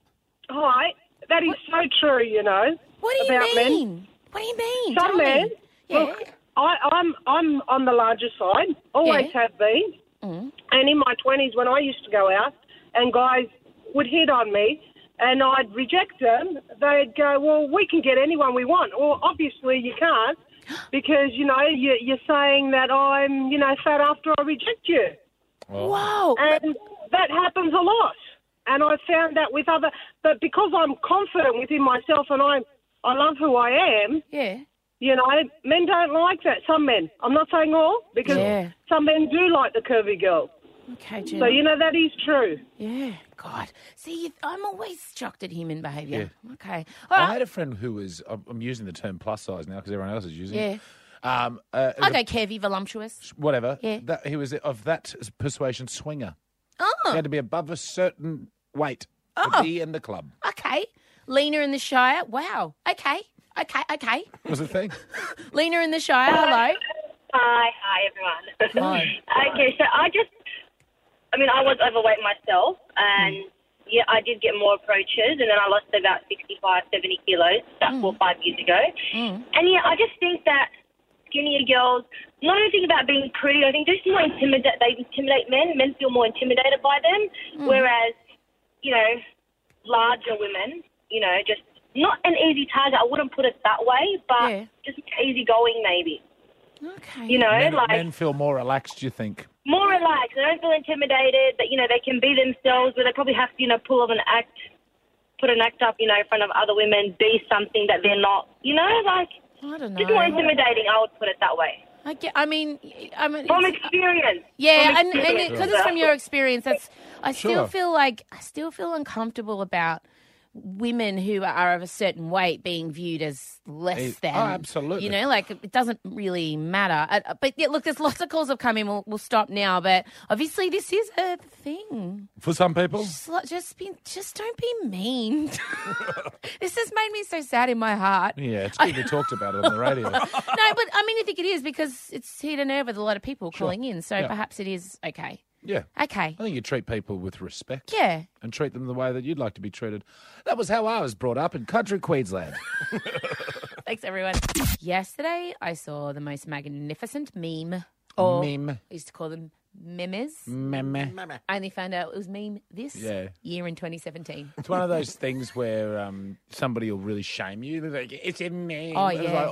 Hi, that is so true, you know. What do you about mean? Men. What do you mean? Some Tell me. men, Yeah. look, I, I'm I'm on the larger side, always Yeah. have been. Mm. And in my twenties, when I used to go out and guys would hit on me and I'd reject them, they'd go, well, we can get anyone we want. Well, obviously you can't because, you know, you, you're saying that I'm, you know, fat after I reject you. Whoa. And that happens a lot. And I found that with other, but because I'm confident within myself and I, I love who I am. Yeah. You know, men don't like that. Some men. I'm not saying all, because Yeah. some men do like the curvy girl. Okay, Gina. So, you know, that is true. Yeah. God. See, you- I'm always shocked at human behaviour. Okay. I All had right. a friend who was, I'm I'm using the term plus size now because everyone else is using Yeah. it. Um, uh, I go curvy, voluptuous. whatever. Yeah. That, he was of that persuasion swinger. Oh. He had to be above a certain weight Oh. to be in the club. Okay. Lena in the Shire. Wow. Okay. Okay. Okay. Was the thing? Lena in the Shire. Hello. Hi, hi everyone. Hi. Okay, so I just, I mean, I was overweight myself, and yeah, I did get more approaches, and then I lost about sixty-five, seventy kilos about four or five years ago. Mm. And, yeah, I just think that skinnier girls, not only think about being pretty, I think they're just more intimidate, they intimidate men. Men feel more intimidated by them, Mm. whereas, you know, larger women, you know, just not an easy target. I wouldn't put it that way, but just easy going maybe. Okay. You know, men, like men feel more relaxed, do you think? more relaxed. They don't feel intimidated. That you know they can be themselves, but they probably have to you know pull off an act, put an act up, you know, in front of other women, be something that they're not. You know, like I don't know. just more intimidating. I would put it that way. I, get, I mean, I mean, From it's- experience. Yeah, From and and experience. because it's from your experience, that's I still Sure. feel like I still feel uncomfortable about women who are of a certain weight being viewed as less Eh, than. oh, absolutely. You know, like it doesn't really matter. Uh, But yeah, look, there's lots of calls have come in. We'll, we'll stop now, but obviously this is a thing. For some people? Just, like, just be, just don't be mean. This has made me so sad in my heart. Yeah, it's good we talked about it on the radio. No, but I mean, I think it is because it's hit a nerve with a lot of people Sure. calling in. So Yeah. perhaps it is okay. Yeah. Okay. I think you treat people with respect. Yeah. And treat them the way that you'd like to be treated. That was how I was brought up in country Queensland. Thanks, everyone. Yesterday, I saw the most magnificent meme. Or Meme. I used to call them memes. Meme. I only found out it was meme this Yeah. year in twenty seventeen. It's one of those things where um, somebody will really shame you. They're like, it's a meme. Oh, It's yeah. like,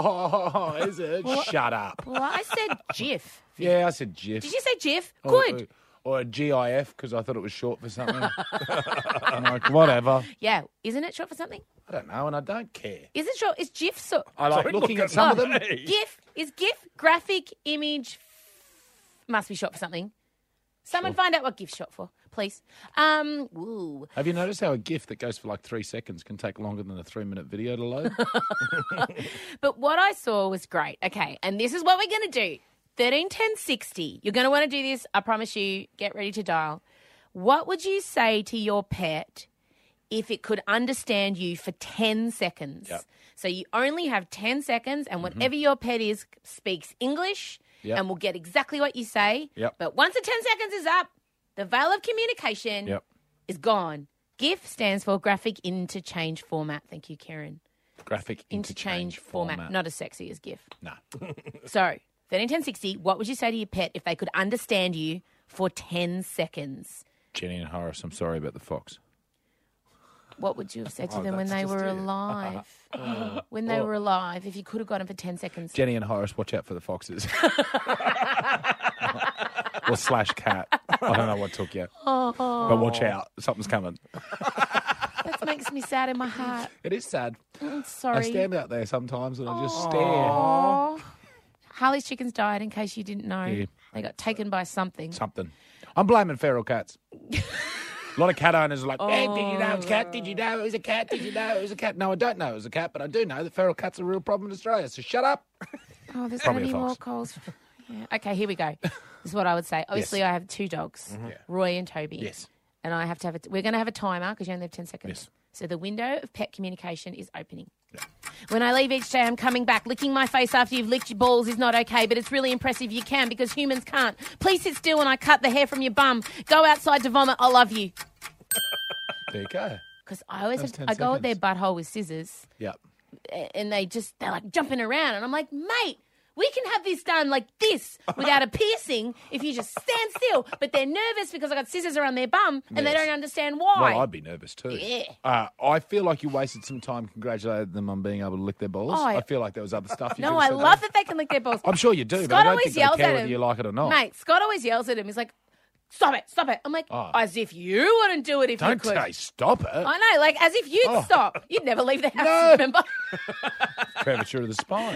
oh, is it? Well, Shut up. Well, I said GIF. Yeah, I said GIF. Did you say GIF? Or- Good. Or, or a GIF because I thought it was short for something. I'm like, whatever. Yeah. Isn't it short for something? I don't know, and I don't care. Is it short? Is GIF so? I like Don't looking look at some of them. me. GIF is GIF graphic image. Must be short for something. Someone find out what GIF's short for, please. Um. Ooh. Have you noticed how a GIF that goes for like three seconds can take longer than a three-minute video to load? But what I saw was great. Okay, and this is what we're going to do. thirteen ten sixty. You're going to want to do this. I promise you. Get ready to dial. What would you say to your pet if it could understand you for ten seconds? Yep. So you only have ten seconds, and whatever your pet is speaks English Yep. and will get exactly what you say. Yep. But once the ten seconds is up, the veil of communication Yep. is gone. GIF stands for Graphic Interchange Format. Thank you, Karen. Graphic Interchange format. Not as sexy as GIF. No. So, thirteen ten sixty, what would you say to your pet if they could understand you for ten seconds? Jenny and Horace, I'm sorry about the fox. What would you have said to Oh, them when that's they just were it. alive? Oh. When they Oh. were alive, if you could have got them for ten seconds. Jenny and Horace, watch out for the foxes. Or slash cat. I don't know what took you. Oh. But watch out. Something's coming. That makes me sad in my heart. It is sad. I'm sorry. I stand out there sometimes and I just stare. Aw. Harley's chickens died, in case you didn't know. Yeah. They got taken by something. Something. I'm blaming feral cats. A lot of cat owners are like, hey, did you know it was a cat? Did you know it was a cat? Did you know it was a cat? No, I don't know it was a cat, but I do know that feral cats are a real problem in Australia. So shut up. Oh, there's Probably going to a be more fox. calls. Yeah. Okay, here we go. This is what I would say. Obviously, I have two dogs, Mhm. Yeah. Roy and Toby. Yes. And I have to have a, we're going to have a timer because you only have ten seconds. Yes. So the window of pet communication is opening. When I leave each day, I'm coming back. Licking my face after you've licked your balls is not okay, but it's really impressive you can because humans can't. Please sit still when I cut the hair from your bum. Go outside to vomit. I love you. There you go. Because I always That's have, ten I go at their seconds. butthole with scissors Yep. a- and they just, they're like jumping around. And I'm like, mate, we can have this done like this without a piercing if you just stand still. But they're nervous because I got scissors around their bum and they Yes. don't understand why. Well, I'd be nervous too. Yeah. Uh, I feel like you wasted some time congratulating them on being able to lick their balls. Oh, I- I feel like there was other stuff you No, could I have said love there. that they can lick their balls. I'm sure you do, but Scott I don't always think they yells care at whether him. you like it or not. Mate, Scott always yells at him. He's like, stop it, stop it. I'm like, Oh. as if you wouldn't do it if you Don't could. say stop it. I know, like as if you'd Oh. stop. You'd never leave the house, No. remember? Curvature of the spine.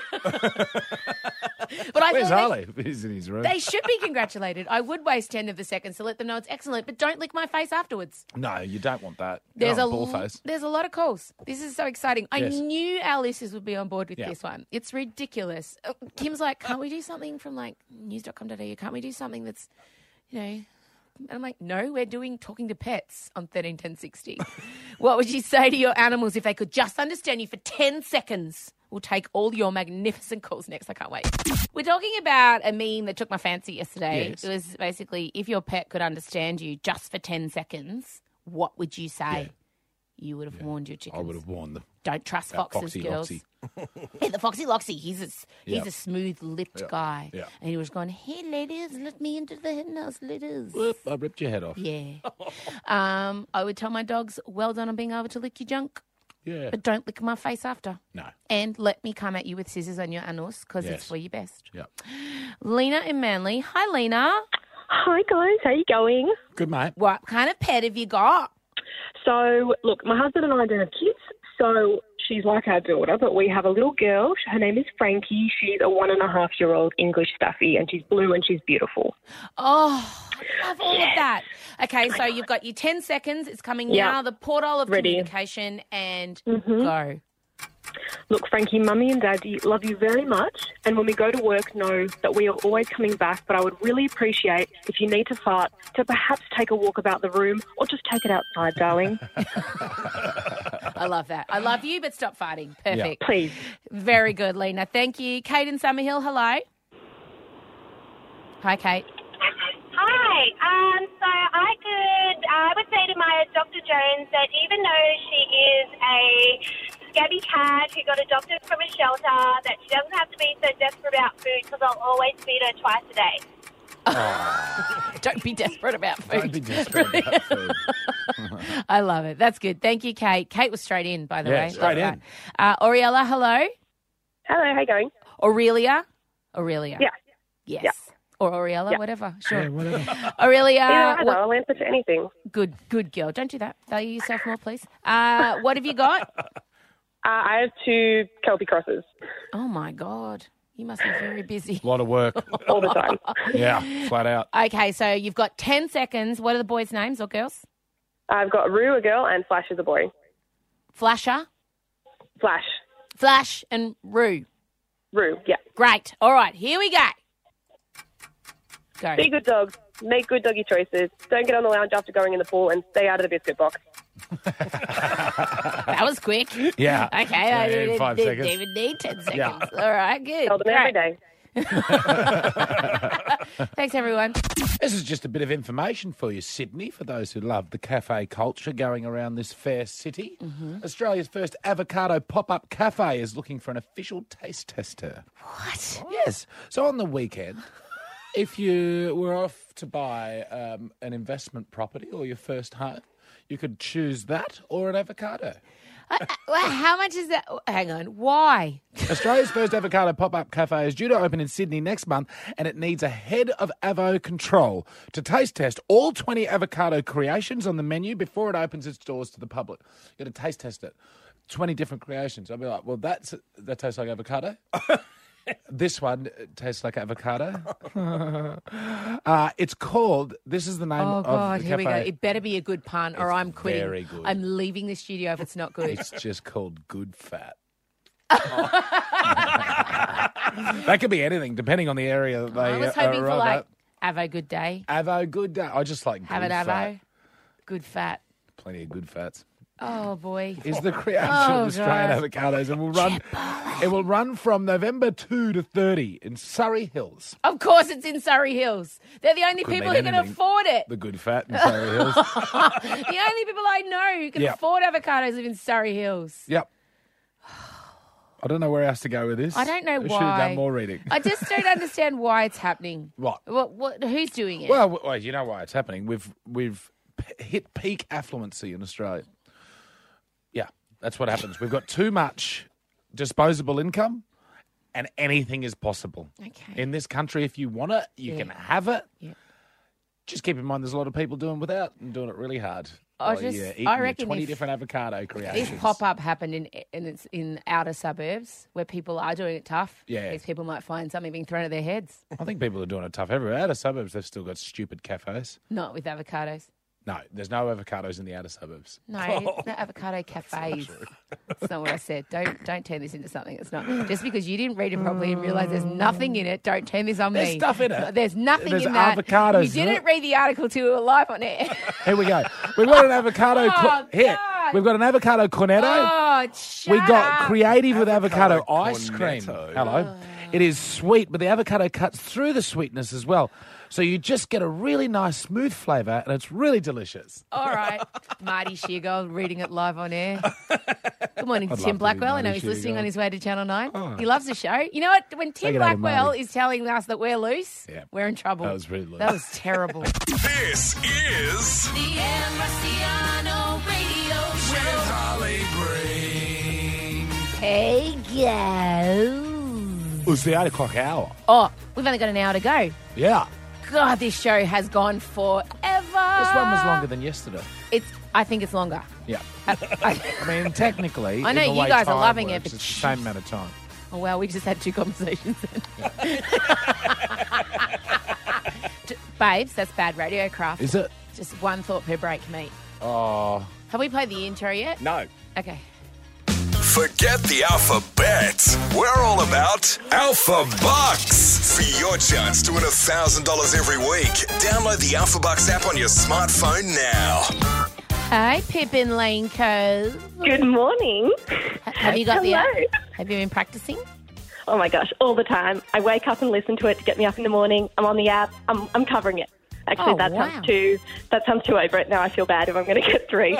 But I Where's feel Harley? He's in his room. They, they should be congratulated. I would waste ten of the seconds to let them know it's excellent, but don't lick my face afterwards. No, you don't want that. There's You're a on ball l- face. there's a lot of calls. This is so exciting. I Yes. knew our listeners would be on board with Yeah. this one. It's ridiculous. Uh, Kim's like, can't we do something from like news dot com dot a u? Can't we do something that's, you know? And I'm like, no, we're doing talking to pets on thirteen ten sixty. What would you say to your animals if they could just understand you for ten seconds? We'll take all your magnificent calls next. I can't wait. We're talking about a meme that took my fancy yesterday. Yes. It was basically if your pet could understand you just for ten seconds, what would you say? You would have warned your chickens. I would have warned them. Don't trust That foxes, Foxy girls. Loxy. Yeah, the Foxy Loxy. He's a, s- he's Yep. a smooth-lipped Yep. guy. Yep. And he was going, hey, ladies, let me into the hen house, ladies. Whoop, I ripped your head off. Yeah. um, I would tell my dogs, well done on being able to lick your junk, Yeah. but don't lick my face after. No. And let me come at you with scissors on your anus because Yes. it's for your best. Yep. Lena in Manly. Hi, Lena. Hi, guys. How you going? Good, mate. What kind of pet have you got? So, look, my husband and I don't have kids, so she's like our daughter, but we have a little girl. Her name is Frankie. She's a one and a half year old English Staffy, and she's blue and she's beautiful. Oh, I love all of that. Okay, so you've got your ten seconds. It's coming Yeah. now. The portal of Ready. communication, and Mhm. go. Look, Frankie, Mummy and Daddy love you very much, and when we go to work, know that we are always coming back, but I would really appreciate if you need to fart to perhaps take a walk about the room or just take it outside, darling. I love that. I love you, but stop farting. Perfect. Yeah. Please. Very good, Lena. Thank you. Kate in Summerhill, hello. Hi, Kate. Hi. Um, so I could, I would say to my Doctor Jones that even though she is a scabby cat who got adopted from a shelter, that she doesn't have to be so desperate about food because I'll always feed her twice a day. Don't be desperate about food. Don't be desperate about food. I love it. That's good. Thank you, Kate. Kate was straight in, by the Yeah, way. straight Love in. that. Uh, Oriella, hello. Hello, how you going? Aurelia? Aurelia. Yeah. Yes. Yeah. Or Oriella, Yeah. whatever. Sure. Yeah, whatever. Aurelia. Either what- I'll answer to anything. Good, good girl. Don't do that. Value yourself more, please. Uh, what have you got? Uh, I have two Kelpie crosses. Oh, my God. You must be very busy. A lot of work. All the time. Yeah, flat out. Okay, so you've got ten seconds. What are the boys' names or girls? I've got Rue, a girl, and Flash is a boy. Flasher, Flash. Flash, and Rue. Rue, yeah. Great. All right, here we go. Go. Be good dogs. Make good doggy choices. Don't get on the lounge after going in the pool and stay out of the biscuit box. That was quick. Yeah. Okay, Yeah, I in didn't, five didn't seconds. even need ten seconds. Yeah. All right, good. Tell them every Great. day. Thanks, everyone. This is just a bit of information for you, Sydney, for those who love the cafe culture going around this fair city. Mm-hmm. Australia's first avocado pop-up cafe is looking for an official taste tester. What? Yes. So on the weekend, if you were off to buy um, an investment property or your first home, you could choose that or an avocado. Uh, well, how much is that? Hang on. Why? Australia's first avocado pop-up cafe is due to open in Sydney next month, and it needs a head of Avo Control to taste test all twenty avocado creations on the menu before it opens its doors to the public. You've got to taste test it. twenty different creations. I'll be like, well, that's that tastes like avocado. This one tastes like avocado. uh, it's called, this is the name Oh, of God, the here we go. cafe. It better be a good pun or I'm quitting. very good. I'm leaving the studio if it's not good. It's just called Good Fat. That could be anything, depending on the area that they I was uh, hoping for arrive like at. Avo good day. Avo, good day. I just like Have good it, Avo. fat. Good fat. Plenty of good fats. Oh, boy. Is the creation Oh, of Australian God. avocados, and will run. It will run from November second to thirty in Surrey Hills. Of course it's in Surrey Hills. They're the only Could people mean who can anything. afford it. The good fat in Surrey Hills. The only people I know who can Yep. afford avocados live in Surrey Hills. Yep. I don't know where else to go with this. I don't know we why. should have done more reading. I just don't understand why it's happening. What? What? What? Who's doing it? Well, w- well, you know why it's happening. We've we've p- hit peak affluency in Australia. Yeah, that's what happens. We've got too much disposable income, and anything is possible. Okay. In this country, if you want it, you Yeah. can have it. Yeah. Just keep in mind, there's a lot of people doing without and doing it really hard. I While just- you're I eating your reckon twenty if- different avocado creations. This pop up happened in in it's in outer suburbs where people are doing it tough. Yeah. These people might find something being thrown at their heads. I think people are doing it tough everywhere. Out of suburbs, they've still got stupid cafes. Not with avocados. No, there's no avocados in the outer suburbs. No, it's not avocado cafes. That's not what I said. Don't don't turn this into something it's not. Just because you didn't read it properly and realise there's nothing in it, don't turn this on There's me. stuff in it. There's nothing There's in that. avocados You in didn't it. read the article till we were live on air. Here we go. We've got an avocado. Oh, cor- Here, God. we've got an avocado cornetto. Oh, shut we got up. creative with avocado, Avocado ice cream. cornetto. Hello. It is sweet, but the avocado cuts through the sweetness as well. So you just get a really nice, smooth flavour, and it's really delicious. All right. Marty Sheargold reading it live on air. Good morning, I'd Tim love to be Blackwell. I know Marty he's listening Sheargold. on his way to Channel nine. Oh. He loves the show. You know what? When Tim Take it over, Blackwell Marty. is telling us that we're loose, Yeah. we're in trouble. That was really loose. That was terrible. This is The Ann Marciano Radio Show. With Holly Green. Hey, guys. It's the eight o'clock hour. Oh, we've only got an hour to go. Yeah. God, this show has gone forever. This one was longer than yesterday. It's. I think it's longer. Yeah. I, I, I mean, technically, I know in the you way guys are time loving it, works, but it's the same amount of time. oh, well, we just had two conversations then. J- Babes, that's bad radio craft. Is it? Just one thought per break, mate. Oh. Have we played the intro yet? No. Okay. Forget the alphabet. We're all about Alpha Bucks. For your chance to win one thousand dollars every week, download the Alpha Bucks app on your smartphone now. Hi, Pippin Lane Cove. Good morning. Have you got the app? Hello. Have you been practicing? Oh my gosh, all the time. I wake up and listen to it to get me up in the morning. I'm on the app. I'm I'm covering it. Actually, Oh, that wow. sounds too that sounds too over it. Now I feel bad if I'm going to get three.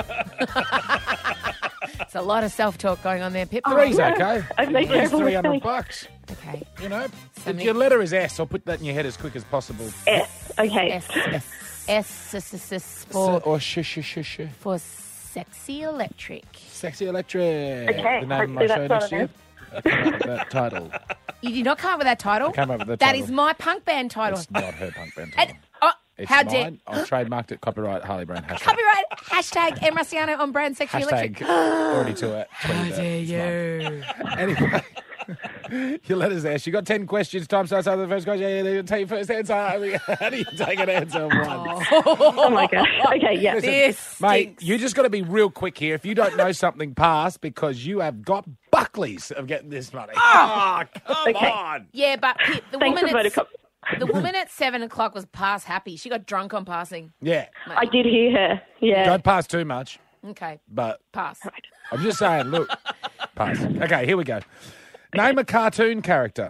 It's a lot of self-talk going on there, Pip. Three's okay. I've made Three's terrible three hundred mistakes. bucks. Okay. You know, So if many- your letter is S, I'll put that in your head as quick as possible. S. Okay. S. S. S. S. S. S. For, Or shush, shush, shush, shush. for Sexy Electric. Sexy Electric. Okay, The name of my hopefully show that's next not year. I came up with that title. You did not come up with that title? I came up with that That title. is my punk band title. It's not her punk band And, title. oh, It's how mine. dare... I've trademarked it. Copyright Harley Brand. Hashtag. Copyright, hashtag M. Marciano on brand Sexy Hashtag Electric. already to it. How dare you? Anyway, your letter's there. She got ten questions. Time starts after the first question. Yeah, yeah, take your first answer. I mean, how do you take an answer once? Oh my gosh. Okay, yeah. Listen, This mate, stinks. you just got to be real quick here. If you don't know something, pass because you have got Buckleys of getting this money. Oh, come Okay. on. Yeah, but Pip, the Thanks woman for at, Vodacom. the woman at seven o'clock was past happy. She got drunk on passing. Yeah. I did hear her. Yeah. Don't pass too much, Okay, but pass. I'm just saying, look, pass. Okay, here we go. Name a cartoon character,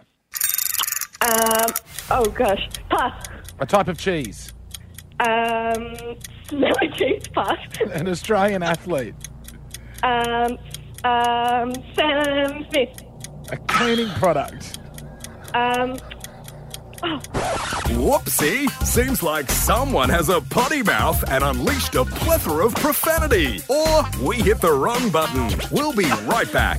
Um. Oh gosh. Pass. a type of cheese, Um. Smelly cheese. Pass. an Australian athlete, Um. Um. Sam Smith. a cleaning product, Um. Whoopsie. Seems like someone has a potty mouth and unleashed a plethora of profanity. Or we hit the wrong button. We'll be right back.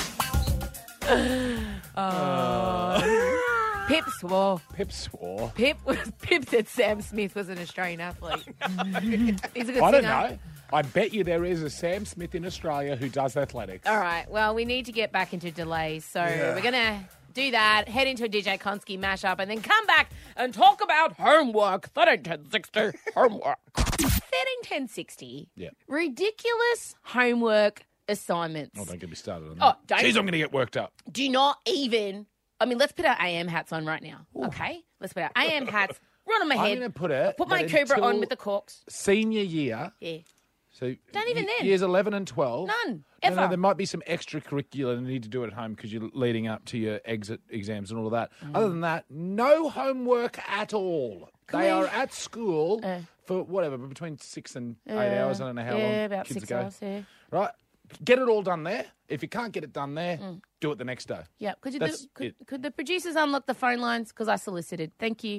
Pip swore. Pip swore. Pip was Pip said Sam Smith was an Australian athlete. He's a good I don't singer. know. I bet you there is a Sam Smith in Australia who does athletics. All right. Well, we need to get back into delays, so Yeah. we're gonna do that. Head into a D J Konsky mashup, and then come back and talk about homework. Thirteen ten sixty homework. Thirteen ten sixty. Yeah. Ridiculous homework assignments. Oh, don't get me started on Oh, that. don't- Jeez, I'm going to get worked up. Do not even. I mean, let's put our A M hats on right now. Okay, let's put our A M hats. Run on my I'm head. going to put it. Put my that Cobra on until with the corks. Senior year. Yeah. So Don't even y- then. Years eleven and twelve. None. No, Ever. no, there might be some extracurricular you need to do at home because you're leading up to your exit exams and all of that. Mm. Other than that, no homework at all. Can they we- are at school Uh. for whatever, between six and eight Yeah. hours. I don't know how yeah, long about kids six go. hours. Yeah. Right? Get it all done there. If you can't get it done there, Mm. do it the next day. Yeah. Could you That's do, could, it. could the producers unlock the phone lines because I solicited? Thank you.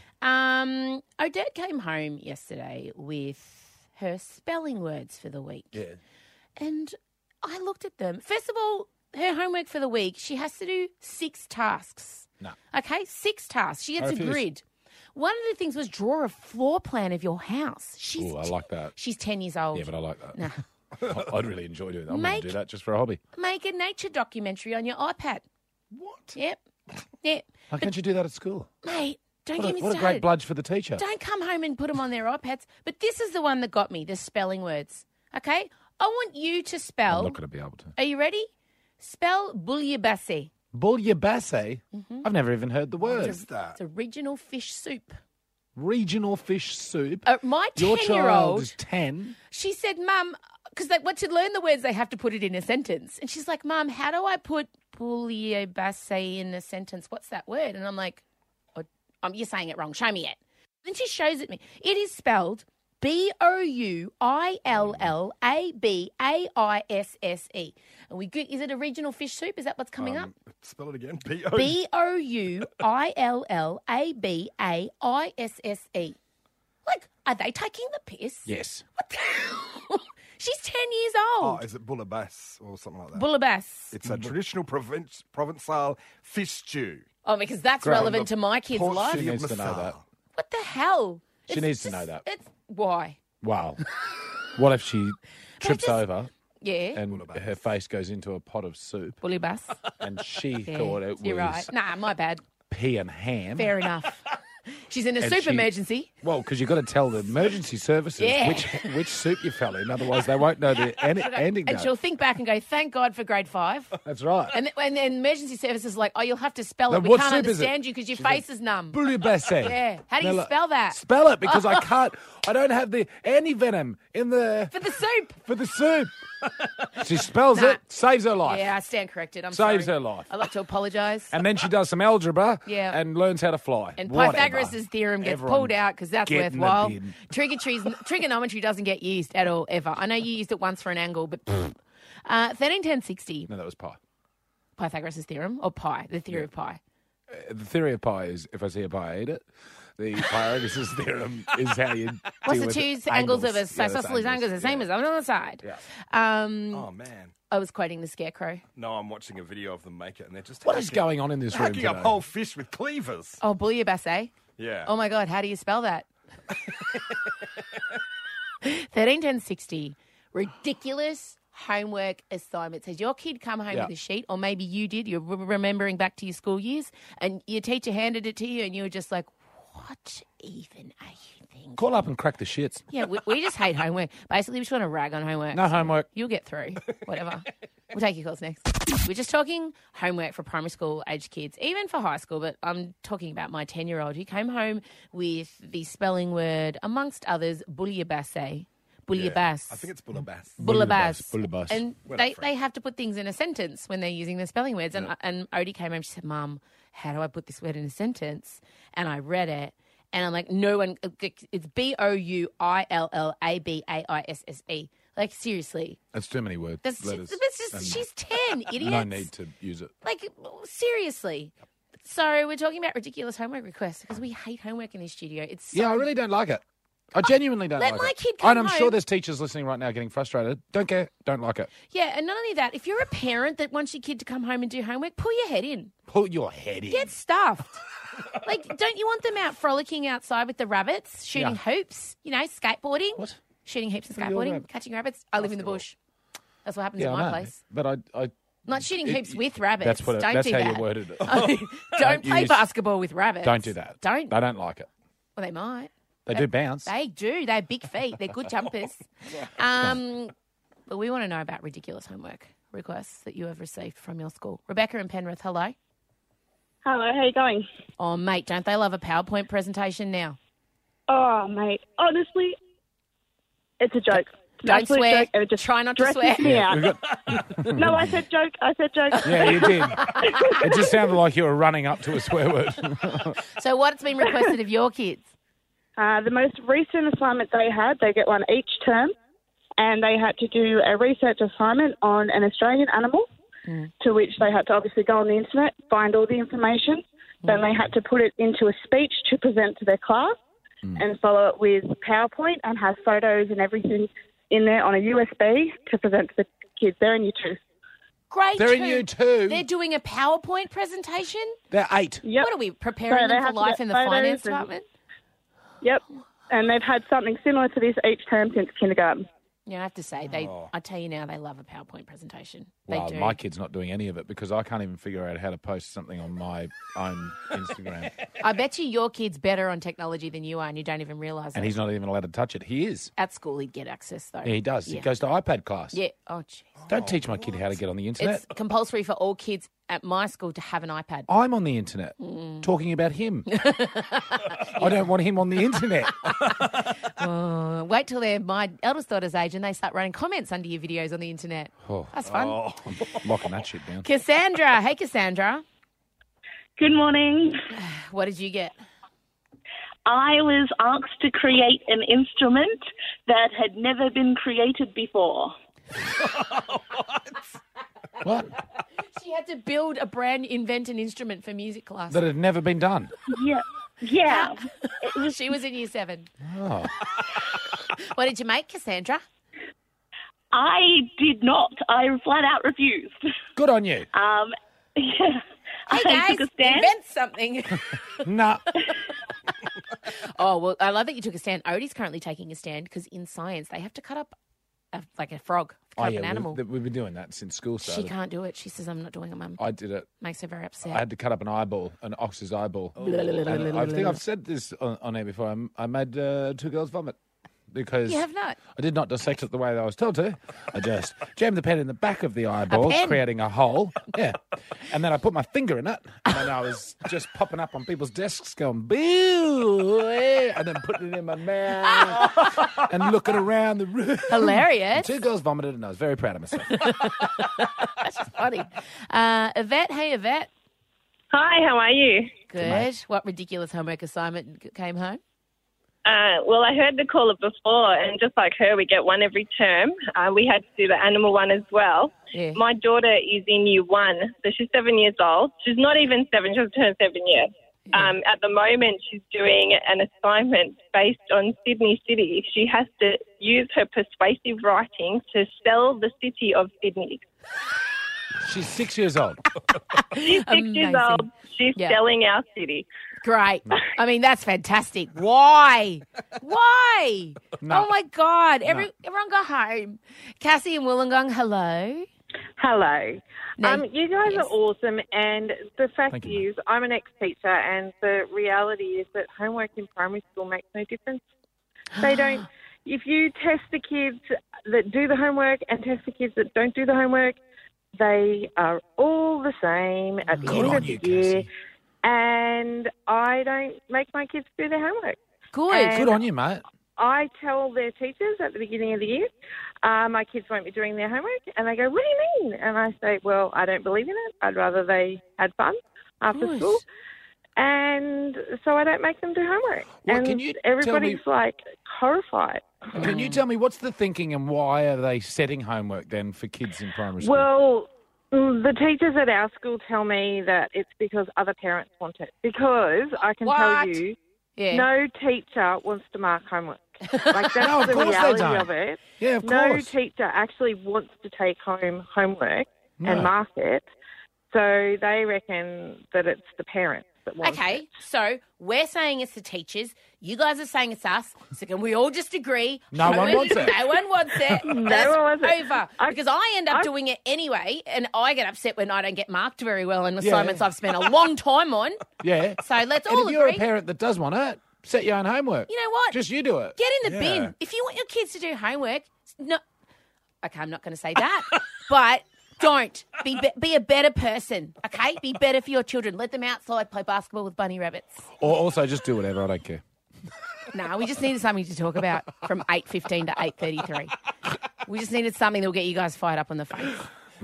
Um, Odette came home yesterday with her spelling words for the week. Yeah. And I looked at them. First of all, her homework for the week, she has to do six tasks. No. Okay, six tasks. She I gets a refuse. grid. One of the things was draw a floor plan of your house. She's Ooh, I like that. she's ten years old. Yeah, but I like that. No. I'd really enjoy doing that. I'm going Make- to do that just for a hobby. Make a nature documentary on your iPad. What? Yep. Yep. Why can't you do that at school? Mate, don't What get a, me what a started. great bludge for the teacher. Don't come home and put them on their iPads. But this is the one that got me, the spelling words. Okay? I want you to spell. I'm not going to be able to. Are you ready? Spell bouillabaisse. Bouillabaisse? I've never even heard the word. It's a, it's a regional fish soup. Regional fish soup. Uh, my Your child ten-year-old, is ten. she said, Mum, because they, once you learn the words, they have to put it in a sentence. And she's like, Mum, how do I put Bouillabaisse in a sentence. What's that word? And I'm like, oh, um, you're saying it wrong. Show me it. Then she shows it me. It is spelled B O U I L L A B A I S S E. And we go, is it a regional fish soup? Is that what's coming Um, up? Spell it again. B O. B O U I L L A B A I S S E. Like, are they taking the piss? Yes. What the hell? She's ten years Oh, old. is it bouillabaisse or something like that? Bouillabaisse. It's a traditional province, Provençal fish stew. Oh, because that's Great. relevant to my kids' Port life. She needs to know Massal. that. What the hell? She It's needs to just- know that. It's why? Wow. What if she trips just- over Yeah. and her face goes into a pot of soup Bouillabaisse. and she Yeah, thought it You're was right. Nah, my bad. pea and ham? Fair enough. She's in a And soup she- emergency. Well, because you've got to tell the emergency services Yeah. which which soup you fell in, otherwise they won't know the en- ending And date. she'll think back and go, thank God for grade five. That's right. And, th- and then emergency services is like, oh, you'll have to spell Now, it. We what can't soup is it? understand you because your She's face is numb. Bouillabaisse. Yeah. How do Now, you look, spell that? Spell it because I can't. I don't have the anti-venom in the For the soup. for the soup. She spells Nah. it, saves her life. Yeah, I stand corrected. I'm Saves sorry. her life. I'd like to apologise. And then she does some algebra Yeah. and learns how to fly. And Whatever. Pythagoras' theorem gets Everyone pulled out because that's get in the worthwhile. bin. Trigonometry, trigonometry doesn't get used at all, ever. I know you used it once for an angle, but uh, thirteen ten sixty, No, that was pi. Pythagoras' theorem, or pi, the theory of pi. Uh, The theory of pi is if I see a pie, I eat it. The Pythagoras' theorem is how you What's deal the with two angles, of a Yeah, that's isosceles angle? The same as on the other side. Yeah. Um, Oh, man. I was quoting the Scarecrow. No, I'm watching a video of them make it, and they're just What is hacking- going on in this room hacking up today? whole fish with cleavers. Oh, bouillabaisse, eh? Yeah. Oh, my God, how do you spell that? thirteen ten sixty, ridiculous homework assignments. Has your kid come home Yeah. with a sheet, or maybe you did, you're re- remembering back to your school years, and your teacher handed it to you, and you were just like, what even are you thinking? Call up and crack the shits. Yeah, we, we just hate homework. Basically, we just want to rag on homework. No homework. You'll get through. Whatever. We'll take your calls next. We're just talking homework for primary school age kids, even for high school, but I'm talking about my ten-year-old who came home with the spelling word, amongst others, bouillabaisse. Bouillabaisse. I think it's bouillabaisse. Bouillabaisse. Bouillabaisse. And We're not they, friends. they have to put things in a sentence when they're using their spelling words. And, Yeah. and Odie came home, she said, Mum, how do I put this word in a sentence? And I read it. And I'm like, no one, it's B O U I L L A B A I S S E. Like, seriously. That's too many words. That's letters. just, that's just and she's ten, idiots. No need to use it. Like, seriously. So we're talking about ridiculous homework requests because we hate homework in this studio. It's so Yeah, I really don't like it. I genuinely don't let like my it. kid come And I'm home. sure there's teachers listening right now getting frustrated. Don't care. Don't like it. Yeah, and not only that, if you're a parent that wants your kid to come home and do homework, pull your head in. Pull your head in. Get stuffed. Like, don't you want them out frolicking outside with the rabbits, shooting Yeah. hoops, you know, skateboarding? What? Shooting heaps and What are you on skateboarding, about? catching rabbits. I live in the bush. That's what happens Yeah, in I my know. place. But I, I Not shooting it- hoops with rabbits. That's what. It, don't that's do how that. you worded it. don't Don't play use- basketball with rabbits. Don't do that. Don't. They don't like it. Well, they might. They do bounce. They do. They have big feet. They're good jumpers. Um, but we want to know about ridiculous homework requests that you have received from your school. Rebecca in Penrith, hello. Hello, how you going? Oh, mate, don't they love a PowerPoint presentation now? Oh, mate, honestly, it's a joke. It's an Don't absolute swear. joke, and it just Try not to stresses swear. me Yeah, out. we've got- No, I said joke. I said joke. Yeah, you did. It just sounded like you were running up to a swear word. So what's been requested of your kids? Uh, the most recent assignment they had, they get one each term, and they had to do a research assignment on an Australian animal, Mm. to which they had to obviously go on the internet, find all the information. Then they had to put it into a speech to present to their class and follow it with PowerPoint and have photos and everything in there on a U S B to present to the kids. They're in year two. Grade They're two. in year two. They're doing a PowerPoint presentation? They're eight. Yep. What are we, preparing So they them for have to life get in the photos finance and- department? Yep. And they've had something similar to this each term since kindergarten. Yeah, I have to say, they. I tell you now, they love a PowerPoint presentation. They Well, do. my kid's not doing any of it because I can't even figure out how to post something on my own Instagram. I bet you your kid's better on technology than you are, and you don't even realise And it. he's not even allowed to touch it. He is. At school, he'd get access, though. Yeah, he does. Yeah. He goes to iPad class. Yeah. Oh, jeez. Don't teach my kid how to get on the internet. It's compulsory for all kids at my school to have an iPad. I'm on the internet Mm. talking about him. I don't want him on the internet. Oh, wait till they're my eldest daughter's age and they start running comments under your videos on the internet. Oh. That's fun. Oh, I'm locking that shit down. Cassandra. Hey, Cassandra. Good morning. What did you get? I was asked to create an instrument that had never been created before. What? She had to build a brand, invent an instrument for music class. That had never been done. Yeah. Yeah. She was in year seven. Oh. What did you make, Cassandra? I did not. I flat out refused. Good on you. Um, yeah. Hey, I guys, took a stand. invent something. Nah. Oh, well, I love that you took a stand. Odie's currently taking a stand because in science they have to cut up a, like a frog, cut Oh, up yeah, an animal. We've, we've been doing that since school started. She can't do it. She says, I'm not doing it, Mum. I did it. Makes her very upset. I had to cut up an eyeball, an ox's eyeball. Oh. And I think I've said this on, on air before. I, I made uh, two girls vomit because You have not? I did not dissect it the way that I was told to. I just jammed the pen in the back of the eyeball, pen? creating a hole. Yeah. And then I put my finger in it, and then I was just popping up on people's desks going, boo, eh, and then putting it in my mouth and looking around the room. Hilarious. And two girls vomited, and I was very proud of myself. That's just funny. Uh, Yvette, hey, Yvette. Hi, how are you? Good. What ridiculous homework assignment came home? Uh, well, I heard the caller before, and just like her, we get one every term. Uh, we had to do the animal one as well. Yeah. My daughter is in year one, so she's seven years old. She's not even seven, she's turned seven yet. Um, at the moment, she's doing an assignment based on Sydney City. She has to use her persuasive writing to sell the city of Sydney. She's six years old. She's six Amazing. years old. She's Yeah. selling our city. Great. I mean, that's fantastic. Why? Why? No. Oh, my God. Every, Everyone go home. Cassie and Wollongong, hello. Hello. No. Um, you guys Yes. are awesome, and the fact Thank you, is, I'm an ex-teacher, and the reality is that homework in primary school makes no difference. They don't. If you test the kids that do the homework and test the kids that don't do the homework, they are all the same at the Good end on of you, the year. And I don't make my kids do their homework. Good. And Good on you, mate. I tell their teachers at the beginning of the year, uh, my kids won't be doing their homework, and they go, what do you mean? And I say, well, I don't believe in it. I'd rather they had fun after Nice. school. And so I don't make them do homework. Well, and can you tell everybody's me- like horrified. Can you tell me what's the thinking and why are they setting homework then for kids in primary school? Well, mm, the teachers at our school tell me that it's because other parents want it. Because I can What? tell you, Yeah. no teacher wants to mark homework. Like, that's No, of the course they reality don't. of it. Yeah, of no course. teacher actually wants to take home homework No. and mark it. So they reckon that it's the parents that want it. Okay, so we're saying it's the teachers. You guys are saying it's us. So can we all just agree? No one wants it. No one wants it. No That's one wants it. over. I- because I end up I- doing it anyway, and I get upset when I don't get marked very well in Yeah. assignments I've spent a long time on. Yeah. So let's and all if you're agree. a parent that does want it, set your own homework. You know what? Just you do it. Get in the Yeah. bin. If you want your kids to do homework, no. Okay, I'm not going to say that, but don't be, be be a better person. Okay, be better for your children. Let them outside play basketball with bunny rabbits. Or also just do whatever. I don't care. No, we just needed something to talk about from eight fifteen to eight thirty-three. We just needed something that will get you guys fired up on the face.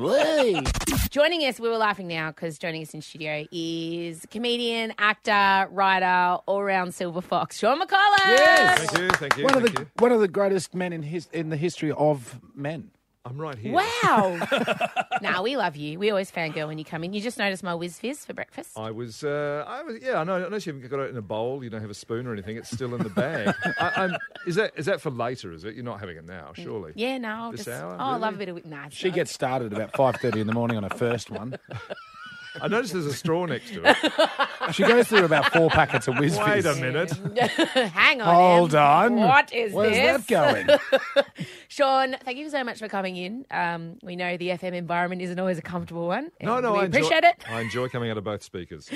Joining us, we were laughing now because joining us in studio is comedian, actor, writer, all-round silver fox, Sean McCullough. Yes. Thank you, thank you, One of thank the you. one of the greatest men in his in the history of men. I'm right here. Wow. Nah, we love you. We always fangirl when you come in. You just noticed my whiz fizz for breakfast. I was, uh, I was, yeah. I know. I know you haven't got it in a bowl. You don't have a spoon or anything. It's still in the bag. I, I'm, is that is that for later? Is it? You're not having it now, surely? Yeah, no. I'll This just, hour, Oh, I love a really? bit of whip. Nah, it's She not. gets started about five thirty in the morning on her first one. I noticed there's a straw next to it. She goes through about four packets of whiz Wait fizz. a minute. Hang on. Hold Em. on. What is Where's this? that going? Sean, thank you so much for coming in. Um, we know the F M environment isn't always a comfortable one. No, and no, we I enjoy, appreciate it. I enjoy coming out of both speakers.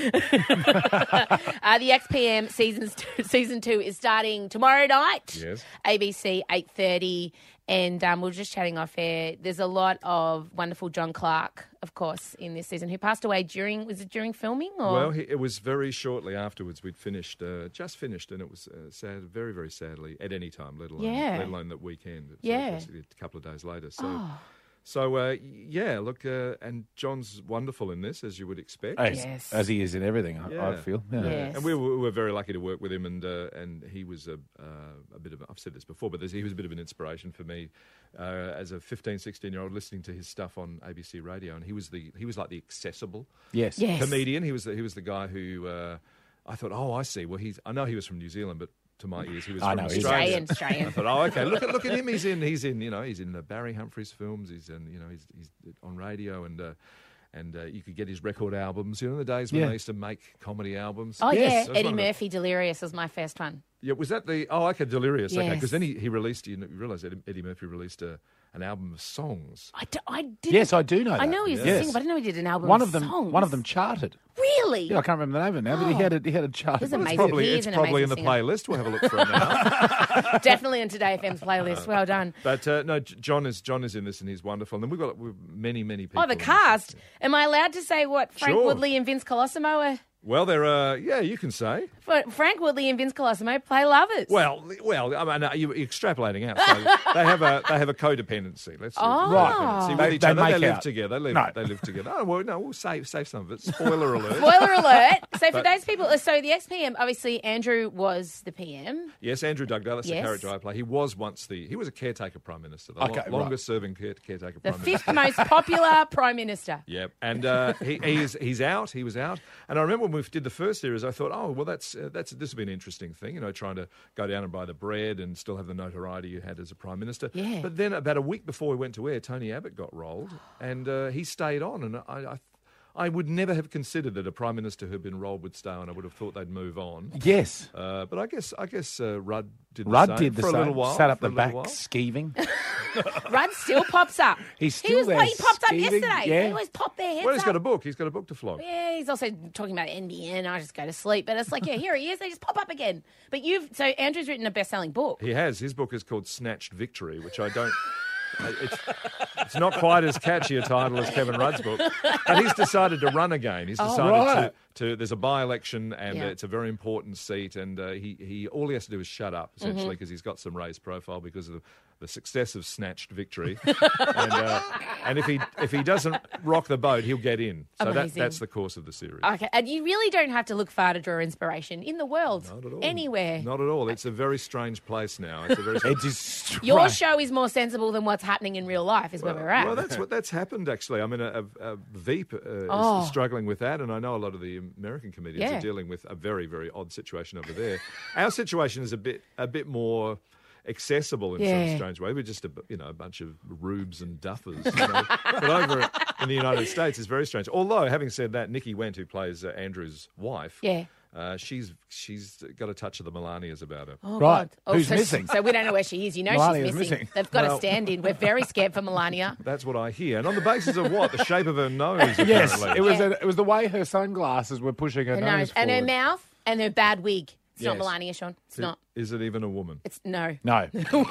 Uh, the X P M seasons two, season two is starting tomorrow night. Yes. A B C eight thirty, and um, we we're just chatting off air. There's a lot of wonderful John Clark, of course, in this season, who passed away during, was it during filming? Or? Well, he, it was very shortly afterwards. We'd finished, uh, just finished, and it was uh, sad, very, very sadly, at any time, let alone, Yeah. let alone that weekend. So Yeah. basically a couple of days later. So, Oh. so uh, yeah, look, uh, and John's wonderful in this, as you would expect. As, as he is in everything, I, I feel. Yeah. Yes. And we were, we were very lucky to work with him, and uh, and he was a, uh, a bit of, a, I've said this before, but there's- he was a bit of an inspiration for me uh, as a fifteen, sixteen-year-old listening to his stuff on A B C Radio, and he was the he was like the accessible Yes. Yes. comedian. He was the, he was the guy who uh, I thought, oh, I see. Well, he's I know he was from New Zealand, but to my ears, he was I from know, he's Australia. Australian, Australian. I thought, oh, okay, look at look at him. He's in he's in you know he's in the Barry Humphries films. He's in you know he's he's on radio and. Uh, and uh, you could get his record albums. You know, in the days when Yeah. they used to make comedy albums. Oh, That yeah, was Eddie one of the- Murphy, Delirious was my first one. Yeah, was that the... Oh, okay, Delirious. Okay, Yes. because then he, he released... You, know, you realise Eddie, Eddie Murphy released a, an album of songs. I, d- I did. Yes, I do know I that. know he's Yes. a singer, but I didn't know he did an album One of of them, songs. one of them charted. Really? Yeah, I can't remember the name of it now, but he Oh. had a, he had a chart. He's It's amazing. probably, He is it's an probably in amazing the singer. playlist. We'll have a look for it now. Definitely in Today F M's playlist. Well done. But uh, no, J- John is John is in this and he's wonderful. And then we've got we've many, many people. Oh, the in this. cast. Am I allowed to say what Frank Sure. Woodley and Vince Colosimo are? Well, they're... Uh, yeah, you can say. But Frank Woodley and Vince Colosimo play lovers. Well, well, I mean, uh, you're extrapolating out. So they have a they have a codependency. Let's Oh. right. Right. with They- each they other. They make live out. together. They live, No. they live together. Oh well, no, we'll save save some of it. Spoiler alert. Spoiler alert. So for But- those people, so the X P M, obviously Andrew was the P M. Yes, Andrew Dugdale, that's Yes. the character I play. He was once the, he was a caretaker prime minister, the Okay, lo- right. longest serving care, caretaker The prime fifth minister. most popular Prime Minister. Yep, and uh, he, he's he's out. He was out, and I remember when we did the first series, I thought, oh well, that's uh, that's this would be an interesting thing, you know, trying to go down and buy the bread and still have the notoriety you had as a prime minister. Yeah. But then about a week before we went to air, Tony Abbott got rolled, and uh, he stayed on, and I. I I would never have considered that a prime minister who had been rolled would stay on. I would have thought they'd move on. Yes. Uh, but I guess I guess uh, Rudd did the Rudd same did the for same. a little while. Sat up for the a little back, while. skeeving. Rudd still pops up. He's he still was, there, He popped up skeeving, yesterday. yeah. They always pop their heads Well, he's up. got a book. He's got a book to flog. Yeah, he's also talking about N B N. I just go to sleep. But it's like, yeah, here he is. They just pop up again. But you've, so Andrew's written a best-selling book. He has. His book is called Snatched Victory, which I don't... It's, it's not quite as catchy a title as Kevin Rudd's book, but he's decided to run again. He's Oh, decided right. to, to. There's a by-election, and Yeah. uh, it's a very important seat. And uh, he, he, all he has to do is shut up, essentially, Mm-hmm. because he's got some raised profile because of the, the success of Snatched Victory. and, uh, and if he if he doesn't rock the boat, he'll get in. So that, Amazing. that's the course of the series. Okay, and you really don't have to look far to draw inspiration in the world. Not at all. Anywhere. Not at all. It's a very strange place now. It's a very. It is Your right. show is more sensible than what's happening in real life, is where we're at. Well, that's what that's happened actually. I mean, a, a, a Veep uh, Oh. is struggling with that, and I know a lot of the American comedians Yeah. are dealing with a very, very odd situation over there. Our situation is a bit, a bit more accessible in Yeah. some strange way. We're just a bu- you know a bunch of rubes and duffers. You know? But over in the United States, it's very strange. Although, having said that, Nikki Wendt, who plays uh, Andrew's wife, Yeah. uh, she's she's got a touch of the Melanias about her. Oh, Right. God. Oh, Who's so, missing? So we don't know where she is. You know Melania's she's missing. missing. They've got Well- a stand-in. We're very scared for Melania. That's what I hear. And on the basis of what? The shape of her nose. Yes, apparently. it was. Yeah. A, it was the way her sunglasses were pushing her, Her nose, nose and her forward. mouth and her bad wig. It's not Yes. Melania, Sean. It's not. Is it even a woman? It's no. No,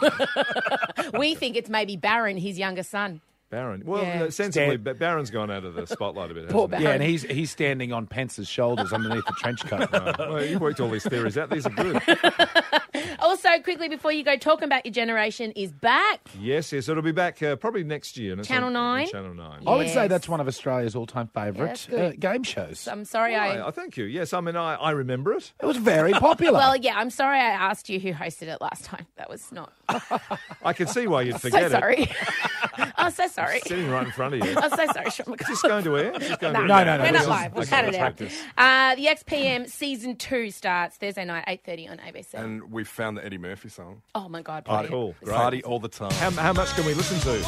We think it's maybe Barron, his younger son. Barron. Well, Yeah. uh, sensibly, Stand- but Barron's gone out of the spotlight a bit. Poor hasn't he? yeah, and he's he's standing on Pence's shoulders underneath the trench coat. Well, you've worked all these theories out. These are good. Also, quickly before you go, Talking About Your Generation is back. Yes, yes. It'll be back uh, probably next year. and it's Channel on- nine? Channel nine. I would say Yes. that's one of Australia's all-time Yeah, favourite that's uh, good. game shows. I'm sorry I... I, I thank you. Yes, I mean, I, I remember it. It was very popular. Well, yeah, I'm sorry I asked you who hosted it last time. That was not... I can see why you'd so forget it. sorry. I'm so sorry. Sitting right in front of you. I'm so sorry, Sean. Is this going to air? Is this going No, to No, air? no, no, We're this not is- live. We'll okay, cut it let's out. practice. Uh, the X P M season two starts Thursday night, eight thirty on A B C. And we found the Eddie Murphy song. Oh, my God. Oh, brilliant. cool. Great. Party all the time. How, how much can we listen to?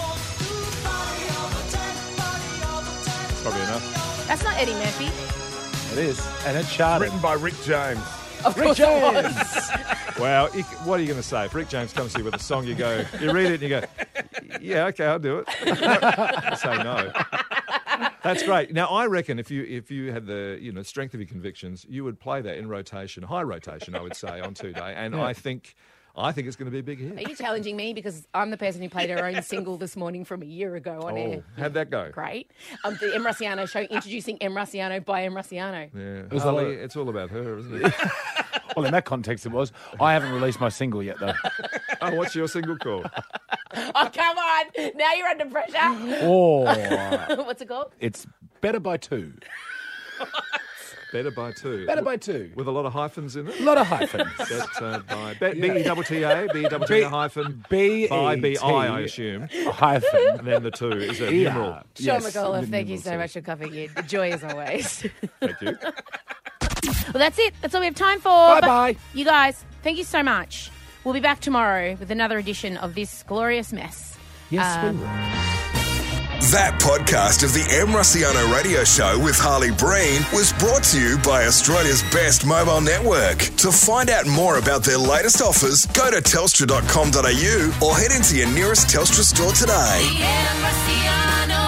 Probably enough. That's not Eddie Murphy. it is, and it charted. Written by Rick James. Of Rick course it James. was. Well, you, what are you going to say? If Rick James comes to you with a song, you go, you read it and you go, yeah, okay, I'll do it. You say no. That's great. Now, I reckon if you if you had the you know strength of your convictions, you would play that in rotation, high rotation, I would say, on Two Day. And Yeah. I think I think it's going to be a big hit. Are you challenging me? Because I'm the person who played her own single this morning from a year ago on Oh, air. how'd that go? Great. Um, the M. Rossiano show, introducing M. Rossiano by M. Rossiano. Yeah, was a Harley, lot- it's all about her, isn't it? Well, in that context, it was. I haven't released my single yet, though. Oh, what's your single called? Oh, come on. Now you're under pressure. Oh. What's it called? It's Better by Two. Better by Two. Better by Two. With a lot of hyphens in it? A lot of hyphens. That, uh, by B E double T A, B E double T A hyphen, B by B I, I assume. Hyphen. And then the two is a Yeah. numeral. Sean Yes, McAuliffe, the thank you numeral so two. much for coming in. The joy as always. Thank you. Well, that's it. That's all we have time for. Bye-bye. But you guys, thank you so much. We'll be back tomorrow with another edition of this glorious mess. Yes, Um, we will. That podcast of the M. Rossiano Radio Show with Harley Breen was brought to you by Australia's best mobile network. To find out more about their latest offers, go to telstra dot com dot a u or head into your nearest Telstra store today. The M. Rossiano